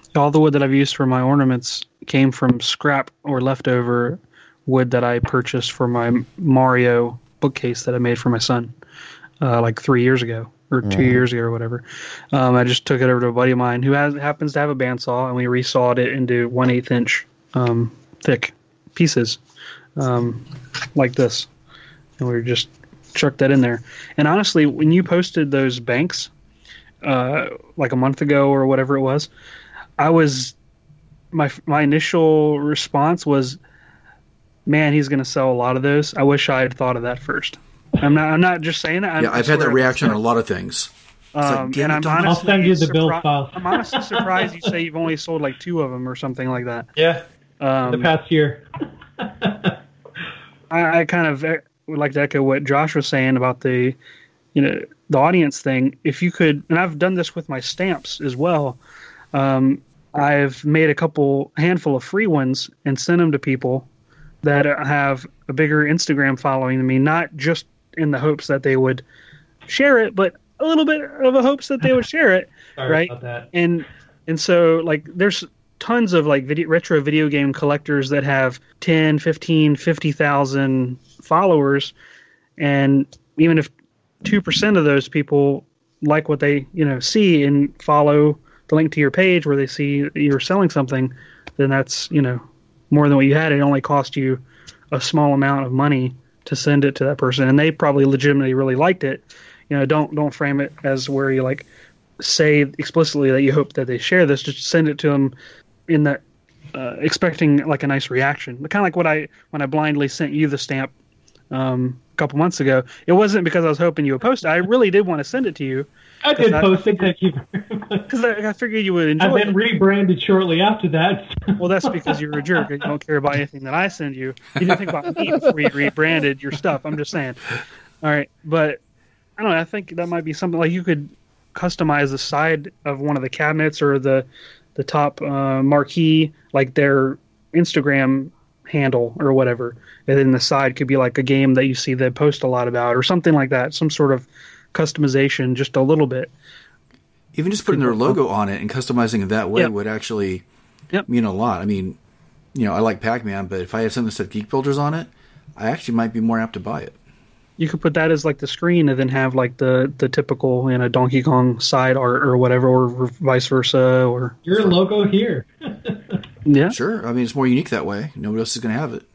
All the wood that I've used for my ornaments came from scrap or leftover wood that I purchased for my Mario bookcase that I made for my son, uh, like three years ago or two Mm-hmm. years ago or whatever. Um, I just took it over to a buddy of mine who has happens to have a bandsaw, and we resawed it into one eighth inch um, thick pieces, um, like this, and we just chucked that in there. And honestly, when you posted those banks, uh, like a month ago or whatever it was, I was my my initial response was, "Man, he's going to sell a lot of those." I wish I had thought of that first. I'm not. I'm not just saying that. I'm, Yeah, I've I had that swear. reaction on a lot of things. It's like, Um, damn and it, I'm don't- I'll honestly send you the bill surpri- file. I'm honestly surprised you say you've only sold like two of them or something like that. Yeah, Um, the past year. I, I kind of e- would like to echo what Josh was saying about the, you know, the audience thing. If you could, and I've done this with my stamps as well. Um, I've made a couple handful of free ones and sent them to people that have a bigger Instagram following than me, not just in the hopes that they would share it, but a little bit of a hopes that they would share it. Sorry right? about that. And and so like there's tons of like video, retro video game collectors that have ten, fifteen, fifty thousand followers, and even if two percent of those people like what they, you know, see and follow the link to your page where they see you're selling something, then that's, you know, more than what you had. It only cost you a small amount of money to send it to that person, and they probably legitimately really liked it. You know, don't don't frame it as where you like say explicitly that you hope that they share this. Just send it to them in that uh, expecting like a nice reaction. Kind of like what I when I blindly sent you the stamp um, a couple months ago. It wasn't because I was hoping you would post it. I really did want to send it to you I did I- post it. Thank you very much. because I, I figured you would I've enjoy been it. rebranded shortly after that. Well, that's because you're a jerk. You don't care about anything that I send you. You didn't think about me before you rebranded your stuff. I'm just saying. All right, but I don't know. I think that might be something like you could customize the side of one of the cabinets or the the top uh, marquee, like their Instagram handle or whatever, and then the side could be like a game that you see they post a lot about or something like that. Some sort of customization, just a little bit. Even just putting their logo on it and customizing it that way Yep. would actually Yep. mean a lot. I mean, you know, I like Pac-Man, but if I had something that said Geek Builders on it, I actually might be more apt to buy it. You could put that as like the screen and then have like the, the typical, you know, Donkey Kong side art or whatever, or vice versa, or Your logo here. yeah. Sure. I mean, it's more unique that way. Nobody else is going to have it.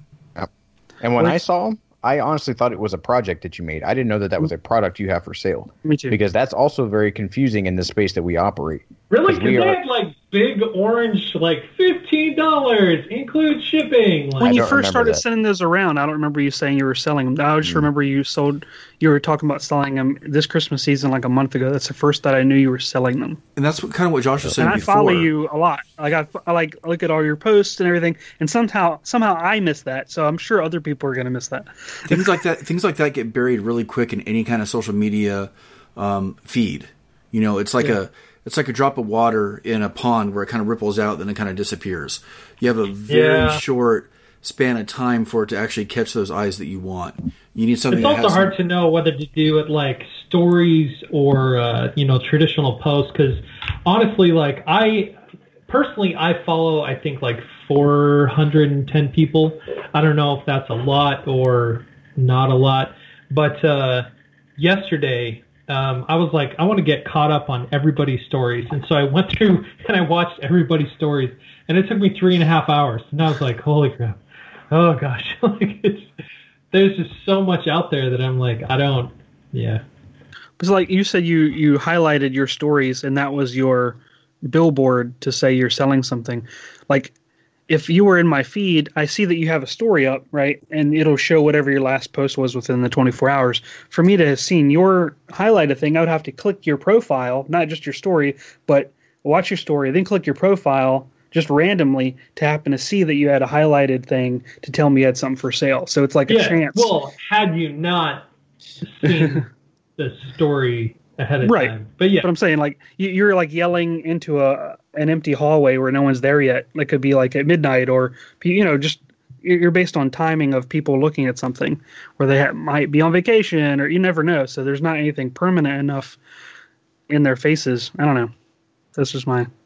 And when Well- I saw them, I honestly thought it was a project that you made. I didn't know that that was a product you have for sale. Me too. Because that's also very confusing in the space that we operate. Really? 'Cause Because we they are- had like big orange, like fifteen dollars, include shipping. When Like, you don't first remember started that. sending those around, I don't remember you saying you were selling them. I just Mm. remember you sold. You were talking about selling them this Christmas season, like a month ago. That's the first that I knew you were selling them. And that's what, kind of what Josh was saying And I before. follow you a lot. Like I, I like look at all your posts and everything. And somehow, somehow I miss that. So I'm sure other people are going to miss that. Things like that. Things like that get buried really quick in any kind of social media um, feed. You know, it's like Yeah. a it's like a drop of water in a pond where it kind of ripples out, then it kind of disappears. You have a very Yeah. short span of time for it to actually catch those eyes that you want. You need something. it's that also has hard some- to know whether to do it like stories or uh, you know traditional posts. Because honestly, like I personally, I follow I think like four hundred ten people. I don't know if that's a lot or not a lot, but uh, yesterday. Um, I was like, I want to get caught up on everybody's stories, and so I went through and I watched everybody's stories, and it took me three and a half hours. And I was like, holy crap! Oh gosh, like it's, there's just so much out there that I'm like, I don't, yeah. It's like you said, you you highlighted your stories, and that was your billboard to say you're selling something. Like, if you were in my feed, I see that you have a story up, right? And it'll show whatever your last post was within the twenty-four hours. For me to have seen your highlighted thing, I would have to click your profile, not just your story, but watch your story, then click your profile just randomly to happen to see that you had a highlighted thing to tell me you had something for sale. So it's like a Yeah. chance. Well, had you not seen the story ahead of Right. time, but yeah, But I'm saying, like, you, you're like yelling into a an empty hallway where no one's there yet. It could be like at midnight, or you know, just you're you're based on timing of people looking at something, where they ha- might be on vacation, or you never know. So there's not anything permanent enough in their faces. I don't know. That's just my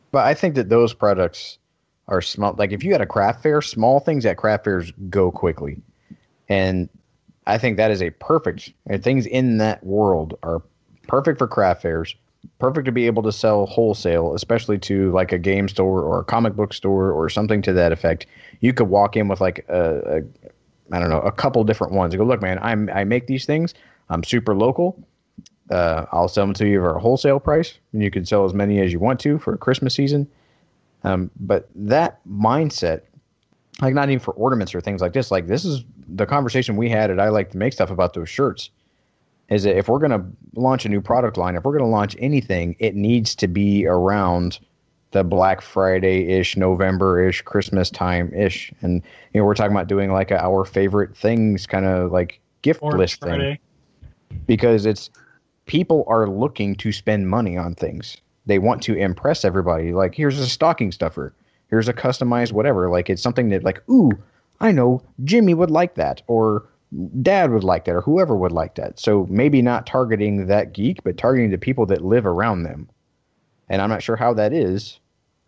But I think that those products are small. Like if you had a craft fair, small things at craft fairs go quickly. And I think that is a perfect, and things in that world are perfect for craft fairs, perfect to be able to sell wholesale, especially to like a game store or a comic book store or something to that effect. You could walk in with like a, a I don't know, a couple different ones. You go, look, man, I'm, I make these things. I'm super local. Uh, I'll sell them to you for a wholesale price, and you can sell as many as you want to for Christmas season. Um, but that mindset, like not even for ornaments or things like this, like this is the conversation we had at I Like to Make Stuff about those shirts, is that if we're going to launch a new product line, if we're going to launch anything, it needs to be around the Black Friday-ish, November-ish, Christmas time-ish. And, you know, we're talking about doing like a, our favorite things kind of like gift Orange list Friday. thing. Because it's, people are looking to spend money on things. They want to impress everybody. Like, here's a stocking stuffer. Here's a customized whatever. Like, it's something that like, ooh, I know Jimmy would like that, or Dad would like that, or whoever would like that. So maybe not targeting that geek, but targeting the people that live around them. And I'm not sure how that is.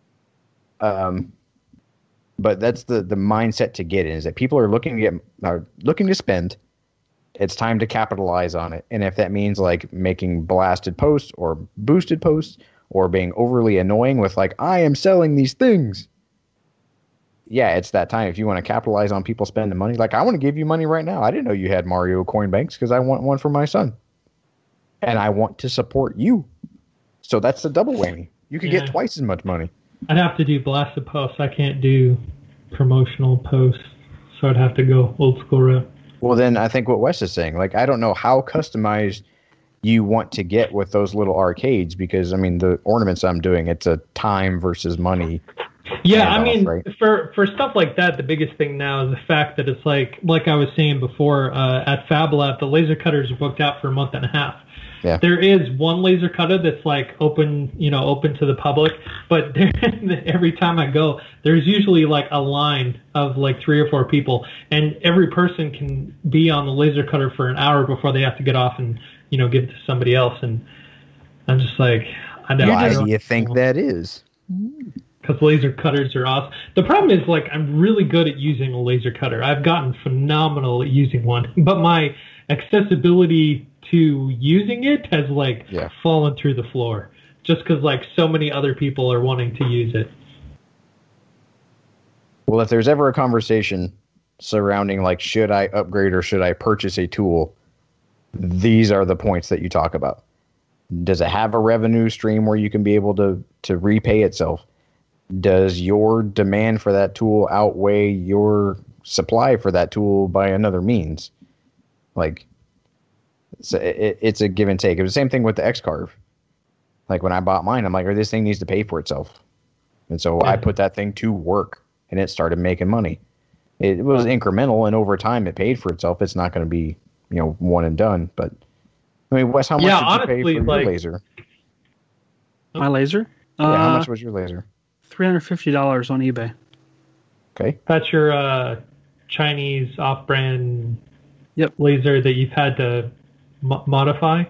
Um, but that's the, the mindset to get in, is that people are looking to get, are looking to spend. It's time to capitalize on it. And if that means like making blasted posts or boosted posts or being overly annoying with like, I am selling these things. Yeah, it's that time. If you want to capitalize on people spending money, like I want to give you money right now. I didn't know you had Mario coin banks because I want one for my son. And I want to support you. So that's the double whammy. You could Yeah. get twice as much money. I'd have to do blasted posts. I can't do promotional posts, so I'd have to go old school route. Well, then I think what Wes is saying, like, I don't know how customized you want to get with those little arcades, because, I mean, the ornaments I'm doing, it's a time versus money. Yeah, I handoff, mean, right? for for stuff like that, the biggest thing now is the fact that it's like, like I was saying before, uh, at Fab Lab, the laser cutters are booked out for a month and a half. Yeah. There is one laser cutter that's like open, you know, open to the public, but there, every time I go, there's usually like a line of like three or four people, and every person can be on the laser cutter for an hour before they have to get off and, you know, give it to somebody else. And I'm just like, I know. Why I don't do you think that is? Because laser cutters are awesome. The problem is, like, I'm really good at using a laser cutter. I've gotten phenomenal at using one, but my accessibility to using it has like Yeah. fallen through the floor, just because like so many other people are wanting to use it. Well, if there's ever a conversation surrounding, like, should I upgrade or should I purchase a tool, these are the points that you talk about. Does it have a revenue stream where you can be able to, to repay itself? Does your demand for that tool outweigh your supply for that tool by another means? Like, it's a, it, it's a give and take. It was the same thing with the X-Carve. Like, when I bought mine, I'm like, oh, this thing needs to pay for itself. And so Yeah. I put that thing to work, and it started making money. It was incremental, and over time it paid for itself. It's not going to be, you know, one and done. But, I mean, Wes, how much Yeah, did you honestly, pay for like- your laser? My laser? Yeah, Uh, how much was your laser? three hundred fifty dollars on eBay. Okay. That's your uh, Chinese off-brand Yep. laser that you've had to mo- modify.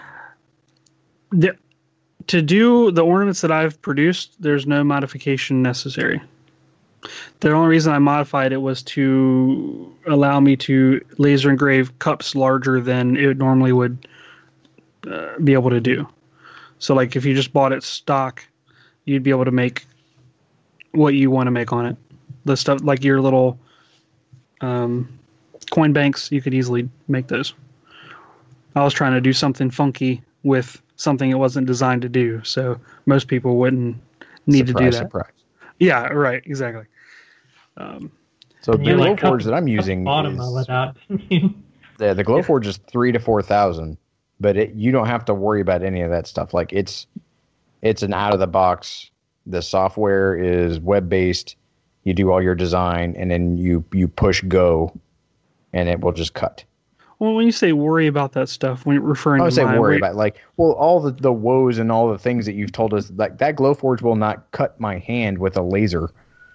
The, to do the ornaments that I've produced, there's no modification necessary. The only reason I modified it was to allow me to laser engrave cups larger than it normally would uh, be able to do. So, like, if you just bought it stock, you'd be able to make what you want to make on it. The stuff like your little um, coin banks, you could easily make those. I was trying to do something funky with something it wasn't designed to do, so most people wouldn't need surprise, to do that. Surprise. Yeah, right, exactly. Um, So the You, like, cut- Glowforge that I'm cut using the bottom is, of it out. the, the Glowforge is three to four thousand, but it, you don't have to worry about any of that stuff. Like, it's it's an out of the box. The software is web based. You do all your design, and then you you push go, and it will just cut. well, when you say worry about that stuff, when you're referring I would to say mine, worry where- about like well all the, the woes and all the things that you've told us, like that Glowforge will not cut my hand with a laser.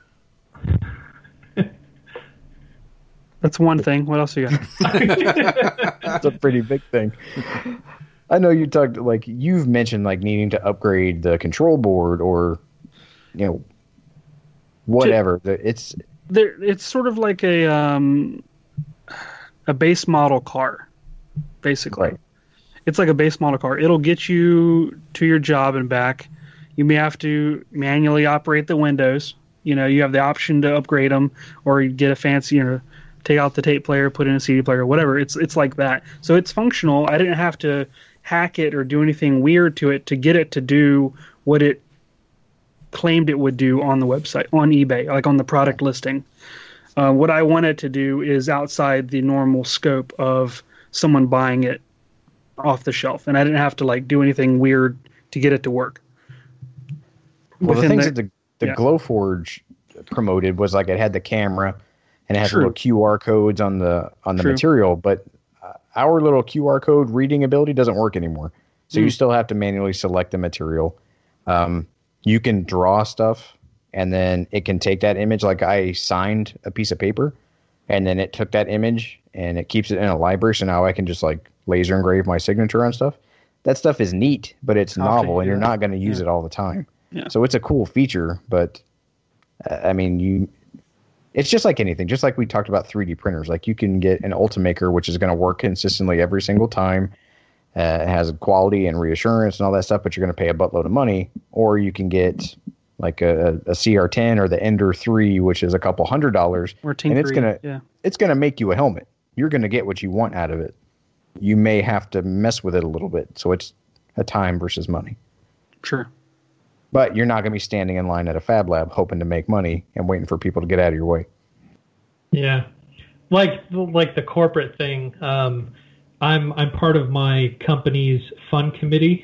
That's one thing. What else you got? That's a pretty big thing. I know you talked like you've mentioned like needing to upgrade the control board or you know, whatever. The- It's There, it's sort of like a um, a base model car, basically. Right. It's like a base model car. It'll get you to your job and back. You may have to manually operate the windows. You know, you have the option to upgrade them, or you get a fancy, you know, take out the tape player, put in a C D player, whatever. It's it's like that. So it's functional. I didn't have to hack it or do anything weird to it to get it to do what it claimed it would do on the website, on eBay, like on the product listing. Uh, what I wanted to do is outside the normal scope of someone buying it off the shelf, and I didn't have to like do anything weird to get it to work. Well, the Within things the- that the, the yeah. Glowforge promoted was like it had the camera and it has True. little Q R codes on the on the True. material, but uh, our little Q R code reading ability doesn't work anymore. So Mm. you still have to manually select the material. Um, you can draw stuff, and then it can take that image. Like I signed a piece of paper, and then it took that image and it keeps it in a library. So now I can just like laser engrave my signature on stuff. That stuff is neat, but it's I'll have to novel, and do you're that. not going to use Yeah. it all the time. Yeah. So it's a cool feature, but uh, I mean, you. It's just like anything. Just like we talked about three D printers. Like you can get an Ultimaker, which is going to work consistently every single time. Uh, it has quality and reassurance and all that stuff, but you're going to pay a buttload of money. Or you can get like a, a C R ten or the Ender three, which is a couple hundred dollars, Or and it's Tinkery, gonna yeah. it's gonna make you a helmet. You're going to get what you want out of it. You may have to mess with it a little bit, so it's a time versus money. Sure. But you're not going to be standing in line at a Fab Lab hoping to make money and waiting for people to get out of your way. Yeah, like like the corporate thing. Um, I'm I'm part of my company's fund committee,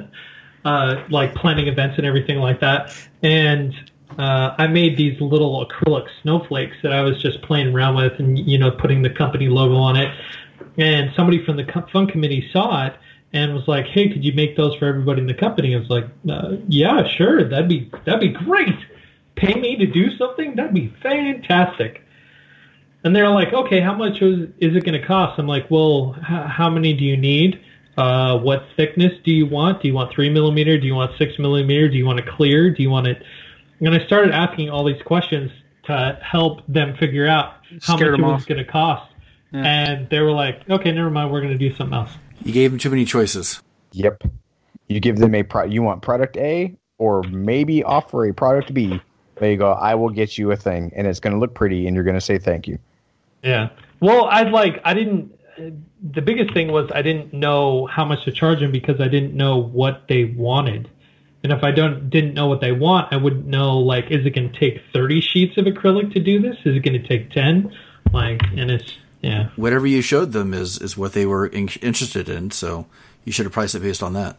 uh, like planning events and everything like that. And uh, I made these little acrylic snowflakes that I was just playing around with, and you know, putting the company logo on it. And somebody from the co- fund committee saw it and was like, "Hey, could you make those for everybody in the company?" I was like, uh, "Yeah, sure. That'd be that'd be great. Pay me to do something? That'd be fantastic." And they're like, "Okay, how much is, is it going to cost?" I'm like, "Well, h- how many do you need? Uh, what thickness do you want? Do you want three millimeter? Do you want six millimeter? Do you want it clear? Do you want it?" And I started asking all these questions to help them figure out how Scared much it them was off. going to cost. Yeah. And they were like, "Okay, never mind. We're going to do something else." You gave them too many choices. Yep. You give them a pro. You want product A, or maybe offer a product B. There you go. I will get you a thing, and it's going to look pretty, and you're going to say thank you. Yeah. Well, I'd like, I didn't, the biggest thing was I didn't know how much to charge them because I didn't know what they wanted. And if I don't didn't know what they want, I wouldn't know, like, is it going to take thirty sheets of acrylic to do this? Is it going to take ten? Like, and it's, yeah. Whatever you showed them is, is what they were in- interested in, so you should have priced it based on that.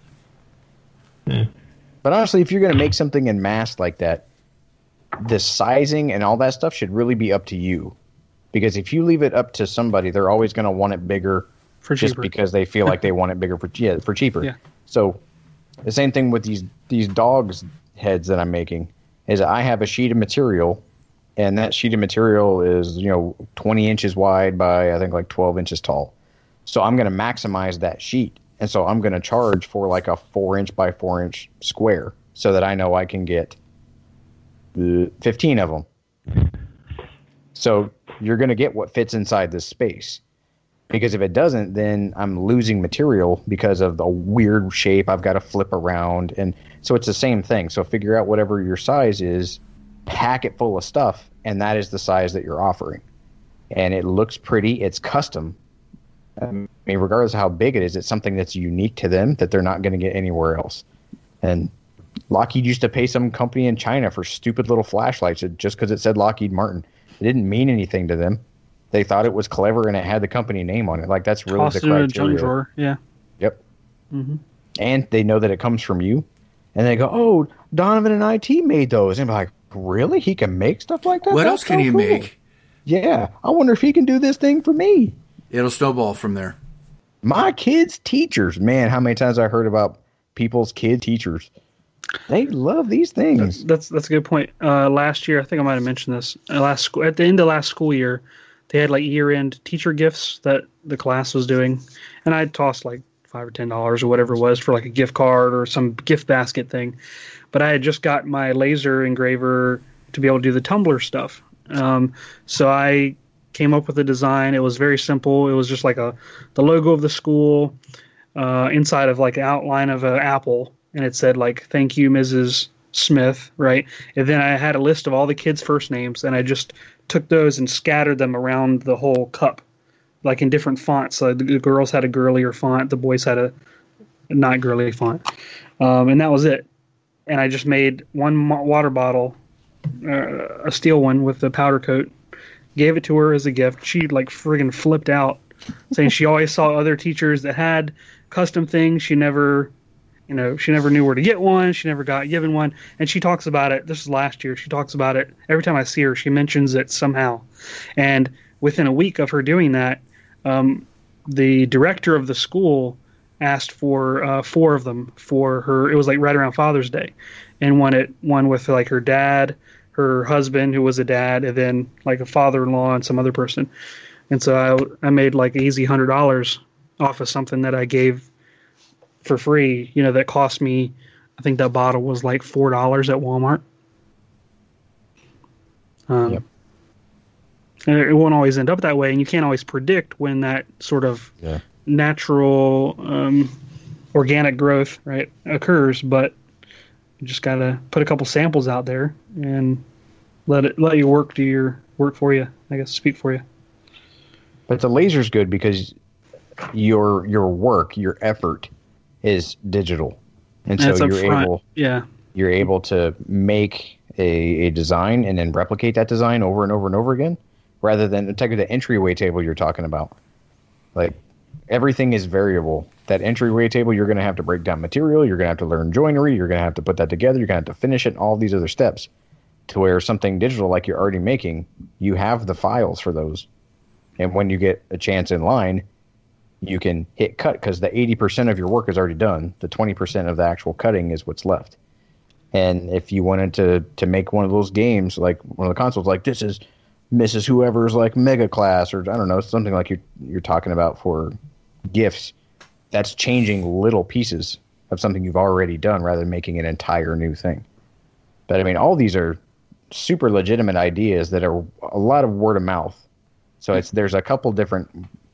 Yeah. But honestly, if you're going to make something in mass like that, the sizing and all that stuff should really be up to you. Because if you leave it up to somebody, they're always going to want it bigger For just cheaper. because they feel like they want it bigger for yeah, for cheaper. Yeah. So the same thing with these these dogs heads that I'm making is I have a sheet of material, and that sheet of material is, you know, twenty inches wide by I think like twelve inches tall. So I'm going to maximize that sheet, and so I'm going to charge for like a four inch by four inch square so that I know I can get uh, fifteen of them. So you're going to get what fits inside this space. Because if it doesn't, then I'm losing material because of the weird shape I've got to flip around. And so it's the same thing. So figure out whatever your size is, pack it full of stuff, and that is the size that you're offering. And it looks pretty. It's custom. I mean, regardless of how big it is, it's something that's unique to them that they're not going to get anywhere else. And Lockheed used to pay some company in China for stupid little flashlights just because it said Lockheed Martin. It didn't mean anything to them. They thought it was clever and it had the company name on it. Like, that's really Tossed the it in a criteria. junk drawer. Yeah. Yep. Mm-hmm. And they know that it comes from you. And they go, "Oh, Donovan and I T made those." And I'm like, "Really? He can make stuff like that? What That's else can so he cool." make? Yeah. I wonder if he can do this thing for me. It'll snowball from there. My kids' teachers. Man, how many times I heard about people's kid teachers. They love these things. That's that's a good point. Uh, last year, I think I might have mentioned this. Uh, last school, at the end of last school year, they had like year-end teacher gifts that the class was doing, and I tossed like five or ten dollars or whatever it was for like a gift card or some gift basket thing. But I had just got my laser engraver to be able to do the tumbler stuff. Um, so I came up with a design. It was very simple. It was just like a the logo of the school uh, inside of like an outline of an apple, and it said like "Thank you, Missus Smith," right? And then I had a list of all the kids' first names, and I just took those and scattered them around the whole cup, like in different fonts. So the girls had a girlier font, the boys had a not girly font, um, and that was it. And I just made one water bottle, uh, a steel one with the powder coat, gave it to her as a gift. She like friggin' flipped out, saying she always saw other teachers that had custom things. She never, you know, she never knew where to get one. She never got given one. And she talks about it. This is last year. She talks about it every time I see her. She mentions it somehow. And within a week of her doing that, um, the director of the school asked for uh, four of them for her. It was like right around Father's Day, and one it one with like her dad, her husband who was a dad, and then like a father-in-law and some other person. And so I I made like easy hundred dollars off of something that I gave for free. You know, that cost me. I think that bottle was like four dollars at Walmart. Um, yep. And it won't always end up that way, and you can't always predict when that sort of Yeah. natural um, organic growth right occurs, but you just gotta put a couple samples out there and let it let your work do your work for you, I guess, speak for you. But the laser's good because your your work, your effort is digital, and And it's so up you're front. able Yeah, you're able to make a, a design and then replicate that design over and over and over again, rather than take the entryway table you're talking about. Like, everything is variable. That entryway table, you're going to have to break down material, you're going to have to learn joinery, you're going to have to put that together, you're going to have to finish it, and all these other steps. To where something digital like you're already making, you have the files for those. And when you get a chance in line, you can hit cut because the eighty percent of your work is already done. The twenty percent of the actual cutting is what's left. And if you wanted to, to make one of those games, like one of the consoles, like this is Missus Whoever's like Mega Class, or I don't know, something like you're, you're talking about for gifts, that's changing little pieces of something you've already done rather than making an entire new thing. But I mean, all these are super legitimate ideas that are a lot of word of mouth. So it's there's a couple different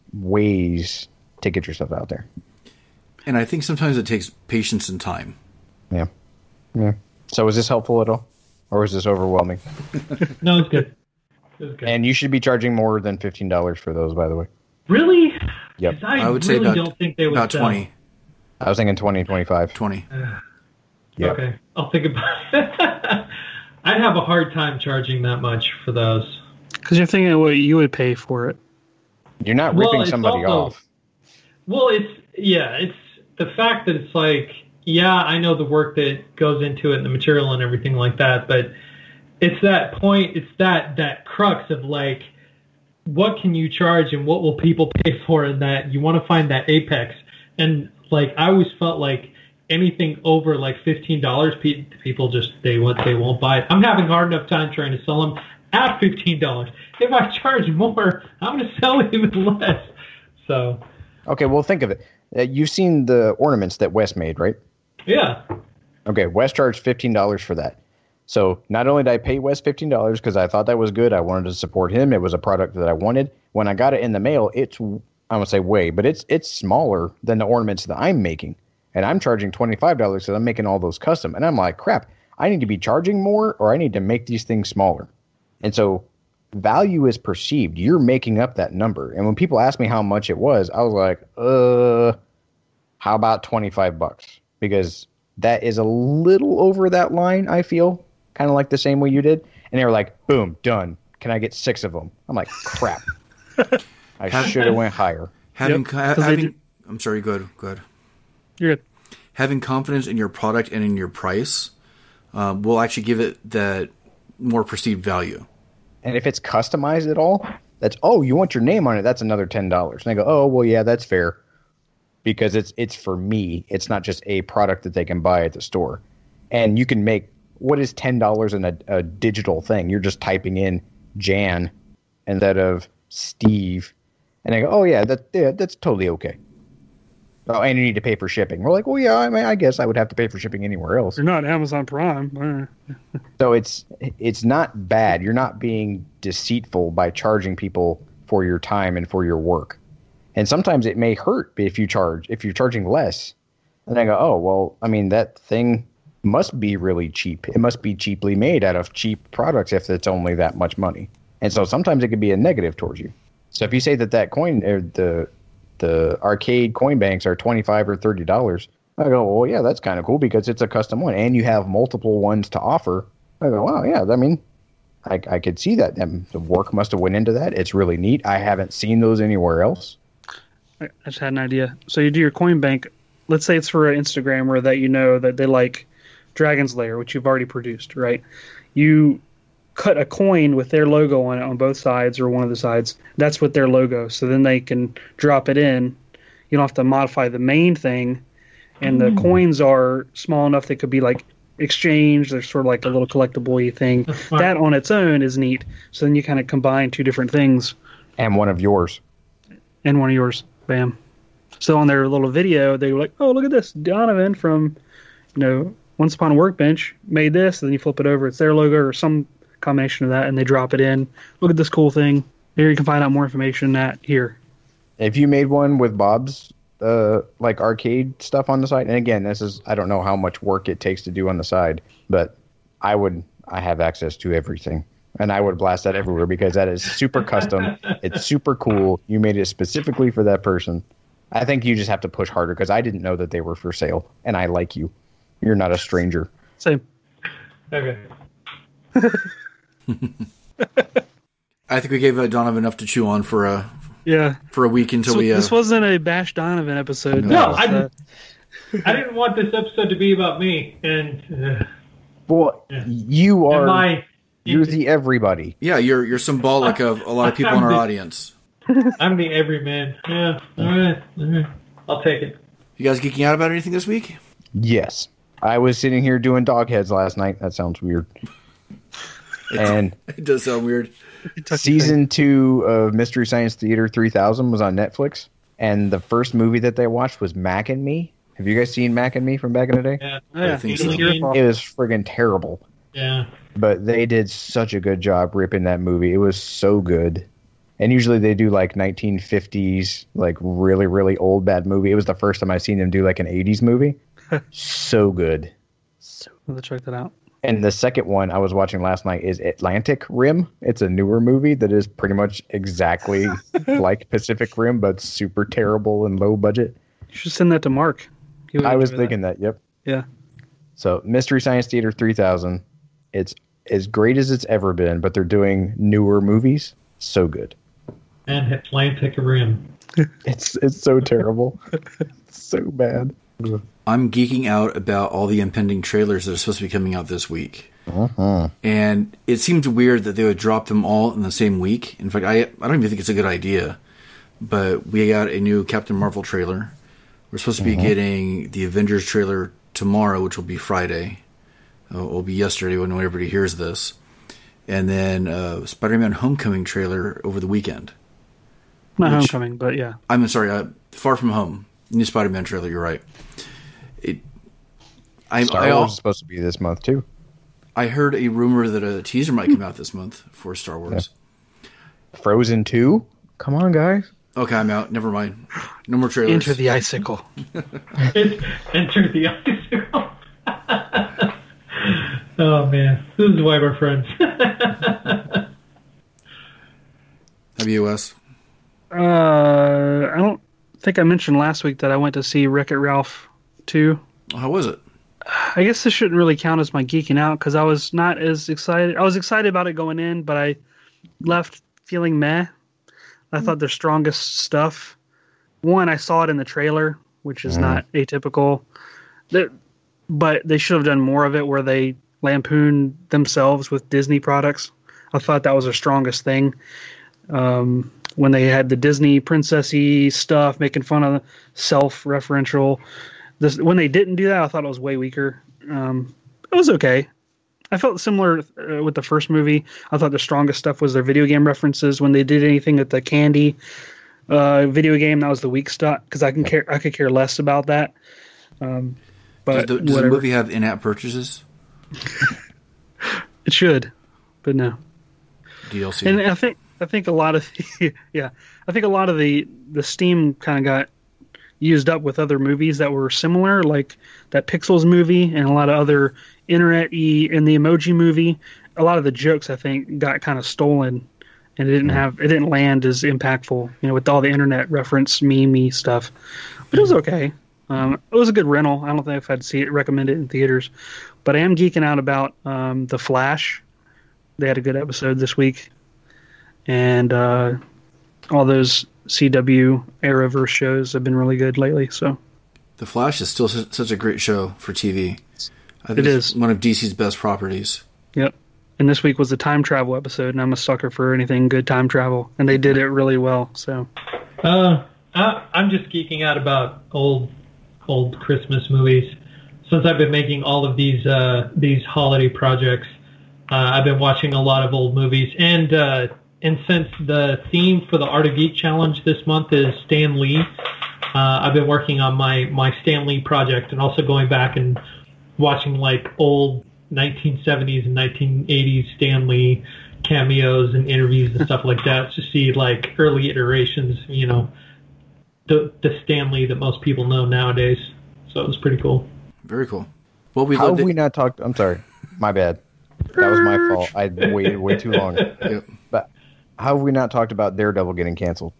ways to get yourself out there. And I think sometimes it takes patience and time. Yeah. Yeah. So is this helpful at all? Or is this overwhelming? No, it's good. It's good. And you should be charging more than fifteen dollars for those, by the way. Really? Yep. 'Cause I, I would really say about, don't think they would about sell. twenty. I was thinking twenty, twenty-five. twenty. Yeah. Okay, I'll think about it. I'd have a hard time charging that much for those. because you're thinking of what you would pay for it. You're not Well, ripping it's somebody also- off. Well, it's yeah, it's the fact that it's like, yeah, I know the work that goes into it and the material and everything like that, but it's that point, it's that that crux of like, what can you charge and what will people pay for, and that you want to find that apex. And like, I always felt like anything over like fifteen dollars, pe- people just they won't they won't buy it. I'm having a hard enough time trying to sell them at fifteen dollars. If I charge more, I'm going to sell even less. So Okay, well, think of it. Uh, you've seen the ornaments that Wes made, right? yeah. Okay, Wes charged fifteen dollars for that. So not only did I pay Wes fifteen dollars because I thought that was good, I wanted to support him. It was a product that I wanted. When I got it in the mail, it's, I won't say way, but it's it's smaller than the ornaments that I'm making. And I'm charging twenty-five dollars because I'm making all those custom. And I'm like, crap, I need to be charging more or I need to make these things smaller. And so value is perceived. You're making up that number. And when people ask me how much it was, I was like, uh, how about twenty-five bucks? Because that is a little over that line, I feel. Kind of like the same way you did. And they were like, boom, done. Can I get six of them? I'm like, crap. I should have went higher. Having, Yep, ha- 'cause they having do- I'm sorry, go ahead, go ahead. You're good. Having confidence in your product and in your price um, will actually give it that more perceived value. And if it's customized at all, that's, oh, you want your name on it, that's another ten dollars. And I go, oh, well, yeah, that's fair. Because it's it's for me. It's not just a product that they can buy at the store. And you can make, what is ten dollars in a, a digital thing? You're just typing in Jan instead of Steve. And I go, oh, yeah, that yeah, that's totally okay. Oh, and you need to pay for shipping. We're like, well, yeah, I mean, I guess I would have to pay for shipping anywhere else. You're not Amazon Prime. So it's it's not bad. You're not being deceitful by charging people for your time and for your work. And sometimes it may hurt if you charge if you're charging less. And I go, oh, well, I mean, that thing must be really cheap. It must be cheaply made out of cheap products if it's only that much money. And so sometimes it could be a negative towards you. So if you say that that coin or the the arcade coin banks are twenty-five or thirty dollars, I go, well, yeah, that's kind of cool because it's a custom one and you have multiple ones to offer. I go, wow, yeah, I mean, I, I could see that. And the work must have went into that. It's really neat. I haven't seen those anywhere else. I just had an idea. So you do your coin bank. Let's say it's for an Instagrammer that you know that they like Dragon's Lair, which you've already produced, right? You cut a coin with their logo on it on both sides or one of the sides. That's with their logo. So then they can drop it in. You don't have to modify the main thing. And the mm. coins are small enough they could be like exchanged. They're sort of like a little collectible-y thing. That on its own is neat. So then you kind of combine two different things. And one of yours. And one of yours. Bam. So on their little video, they were like, oh, look at this. Donovan from, you know, Once Upon a Workbench made this. And then you flip it over. It's their logo or some combination of that, and they drop it in. Look at this cool thing. Here you can find out more information at here. If you made one with Bob's uh, like arcade stuff on the side, and again, this is I don't know how much work it takes to do on the side, but I would I have access to everything, and I would blast that everywhere because that is super custom. It's super cool. You made it specifically for that person. I think you just have to push harder because I didn't know that they were for sale, and I like you. You're not a stranger. Same. Okay. I think we gave uh, Donovan enough to chew on for a yeah for a week until so we. Uh, this wasn't a Bash Donovan episode. No, was, I, uh, I didn't want this episode to be about me. And uh, well, yeah. you are I, you're the everybody. Yeah, you're you're symbolic of a lot of people in our the, audience. I'm the everyman. Yeah, all right, all right, I'll take it. You guys geeking out about anything this week? Yes, I was sitting here doing dog heads last night. That sounds weird. And it does sound weird. Season two of Mystery Science Theater three thousand was on Netflix, and the first movie that they watched was Mac and Me. Have you guys seen Mac and Me from back in the day? Yeah, oh, yeah. I think so. It was friggin' terrible. Yeah, but they did such a good job ripping that movie. It was so good. And usually they do like nineteen fifties, like really, really old bad movie. It was the first time I've seen them do like an eighties movie. So good. So let's check that out. And the second one I was watching last night is Atlantic Rim. It's a newer movie that is pretty much exactly like Pacific Rim, but super terrible and low budget. You should send that to Mark. I was thinking that. that, yep. Yeah. So Mystery Science Theater three thousand, it's as great as it's ever been, but they're doing newer movies. So good. And Atlantic Rim. It's it's so terrible. It's so bad. I'm geeking out about all the impending trailers that are supposed to be coming out this week. Uh-huh. And it seems weird that they would drop them all in the same week. In fact, I I don't even think it's a good idea. But we got a new Captain Marvel trailer. We're supposed to be uh-huh. getting the Avengers trailer tomorrow, which will be Friday. Uh, it will be yesterday when everybody hears this. And then uh, Spider-Man Homecoming trailer over the weekend. Not which, Homecoming, but yeah. I'm sorry, uh, Far From Home. New Spider-Man trailer, you're right. It, I, Star I, Wars is supposed to be this month, too. I heard a rumor that a teaser might come out this month for Star Wars. Yeah. Frozen two? Come on, guys. Okay, I'm out. Never mind. No more trailers. Enter the icicle. Enter the icicle. Oh, man. This is why we're friends. Have you, Wes? Uh, I don't think I mentioned last week that I went to see Wreck-It Ralph two. How was it? I guess this shouldn't really count as my geeking out because I was not as excited. I was excited about it going in, but I left feeling meh. I thought their strongest stuff. One, I saw it in the trailer, which is mm. not atypical. The, but they should have done more of it where they lampoon themselves with Disney products. I thought that was their strongest thing. Um, when they had the Disney princessy stuff, making fun of self-referential. This, when they didn't do that, I thought it was way weaker. Um, it was okay. I felt similar uh, with the first movie. I thought the strongest stuff was their video game references. When they did anything with the candy, uh, video game, that was the weak spot because I can Yep. care I could care less about that. Um, but Does the, does the whatever. movie have in-app purchases? It should, but no. D L C. And I think I think a lot of the, yeah, I think a lot of the the Steam kind of got used up with other movies that were similar, like that Pixels movie and a lot of other internet-y and the Emoji movie. A lot of the jokes I think got kind of stolen, and it didn't have it didn't land as impactful, you know, with all the internet reference meme stuff. But it was okay. Um, it was a good rental. I don't think if I'd see it recommend it in theaters, but I am geeking out about um, The Flash. They had a good episode this week, and uh, all those C W Arrowverse shows have been really good lately. So The Flash is still su- such a great show for T V. I think It it's is. one of D C's best properties. yep. And this week was the time travel episode, and I'm a sucker for anything good time travel, and they did it really well. So Uh, I, I'm just geeking out about old, old Christmas movies. Since I've been making all of these uh, these holiday projects, uh, I've been watching a lot of old movies. And uh, and since the theme for the Art of Geek Challenge this month is Stan Lee, uh, I've been working on my my Stan Lee project, and also going back and watching like old nineteen seventies and nineteen eighties Stan Lee cameos and interviews and stuff like that to see like early iterations, you know, the the Stan Lee that most people know nowadays. So it was pretty cool. Very cool. Well, we How loved have we it. not talked? I'm sorry, my bad. That was my fault. I waited way too long. Yep. But how have we not talked about Daredevil getting canceled?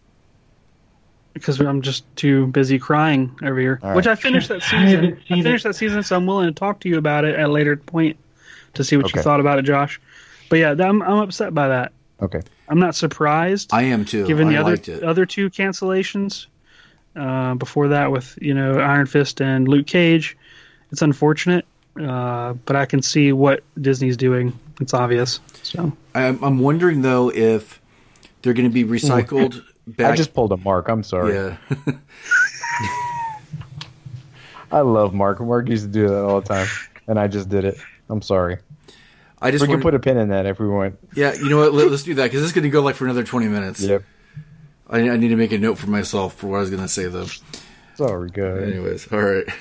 because I'm just too busy crying over here, All which right. I finished that I season. haven't I seen finished it. that season, so I'm willing to talk to you about it at a later point to see what Okay. you thought about it, Josh. But yeah, I'm I'm upset by that. Okay. I'm not surprised. I am too. given the I other liked it. other two cancellations uh, before that with you know Iron Fist and Luke Cage. It's unfortunate, uh, but I can see what Disney's doing. It's obvious. So I'm, I'm wondering though if they're going to be recycled back. I just pulled a Mark. I'm sorry. yeah. I love Mark. Mark used to do that all the time, and I just did it. I'm sorry. I just We can want, put a pin in that if we want. yeah. You know what? Let, let's do that because this is going to go like for another twenty minutes. Yep. I, I need to make a note for myself for what I was going to say though. Sorry, guys. Anyways, all right.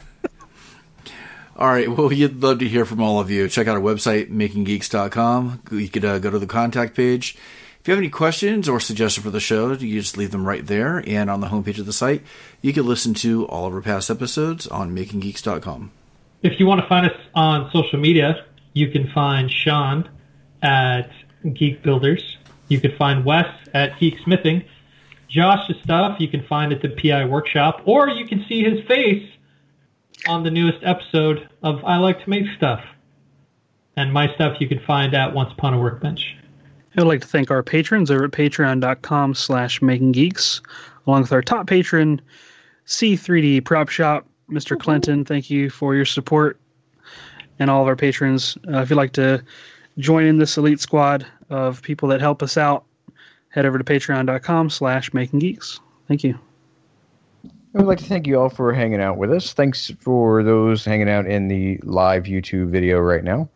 All right, well, we'd love to hear from all of you. Check out our website, making geeks dot com. You could uh, go to the contact page. If you have any questions or suggestions for the show, you just leave them right there. And on the homepage of the site, you can listen to all of our past episodes on making geeks dot com. If you want to find us on social media, you can find Sean at Geek Builders. You can find Wes at Geek Smithing. Josh's stuff you can find at the P I Workshop, or you can see his face on the newest episode of I Like to Make Stuff. And my stuff you can find at Once Upon a Workbench. I would like to thank our patrons over at patreon.com slash making geeks, along with our top patron, C three D Prop Shop, Mister Clinton. Thank you for your support. And all of our patrons, uh, if you'd like to join in this elite squad of people that help us out, head over to patreon.com slash making geeks. Thank you. I would like to thank you all for hanging out with us. Thanks for those hanging out in the live YouTube video right now.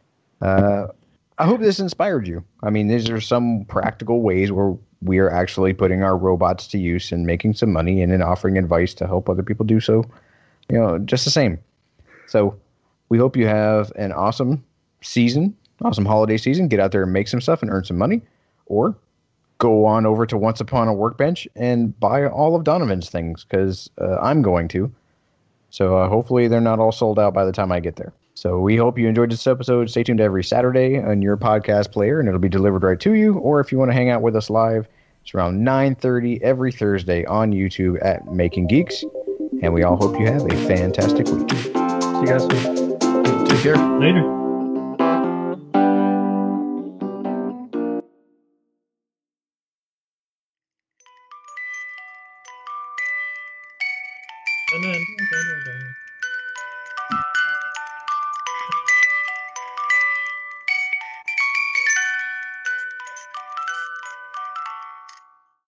Uh, I hope this inspired you. I mean, these are some practical ways where we are actually putting our robots to use and making some money and then offering advice to help other people do so. You know, just the same. So we hope you have an awesome season, awesome holiday season. Get out there and make some stuff and earn some money. Or go on over to Once Upon a Workbench and buy all of Donovan's things, because uh, I'm going to. So uh, hopefully they're not all sold out by the time I get there. So we hope you enjoyed this episode. Stay tuned every Saturday on your podcast player, and it'll be delivered right to you. Or if you want to hang out with us live, it's around nine thirty every Thursday on YouTube at Making Geeks. And we all hope you have a fantastic week. See you guys soon. Take care. Later. And then,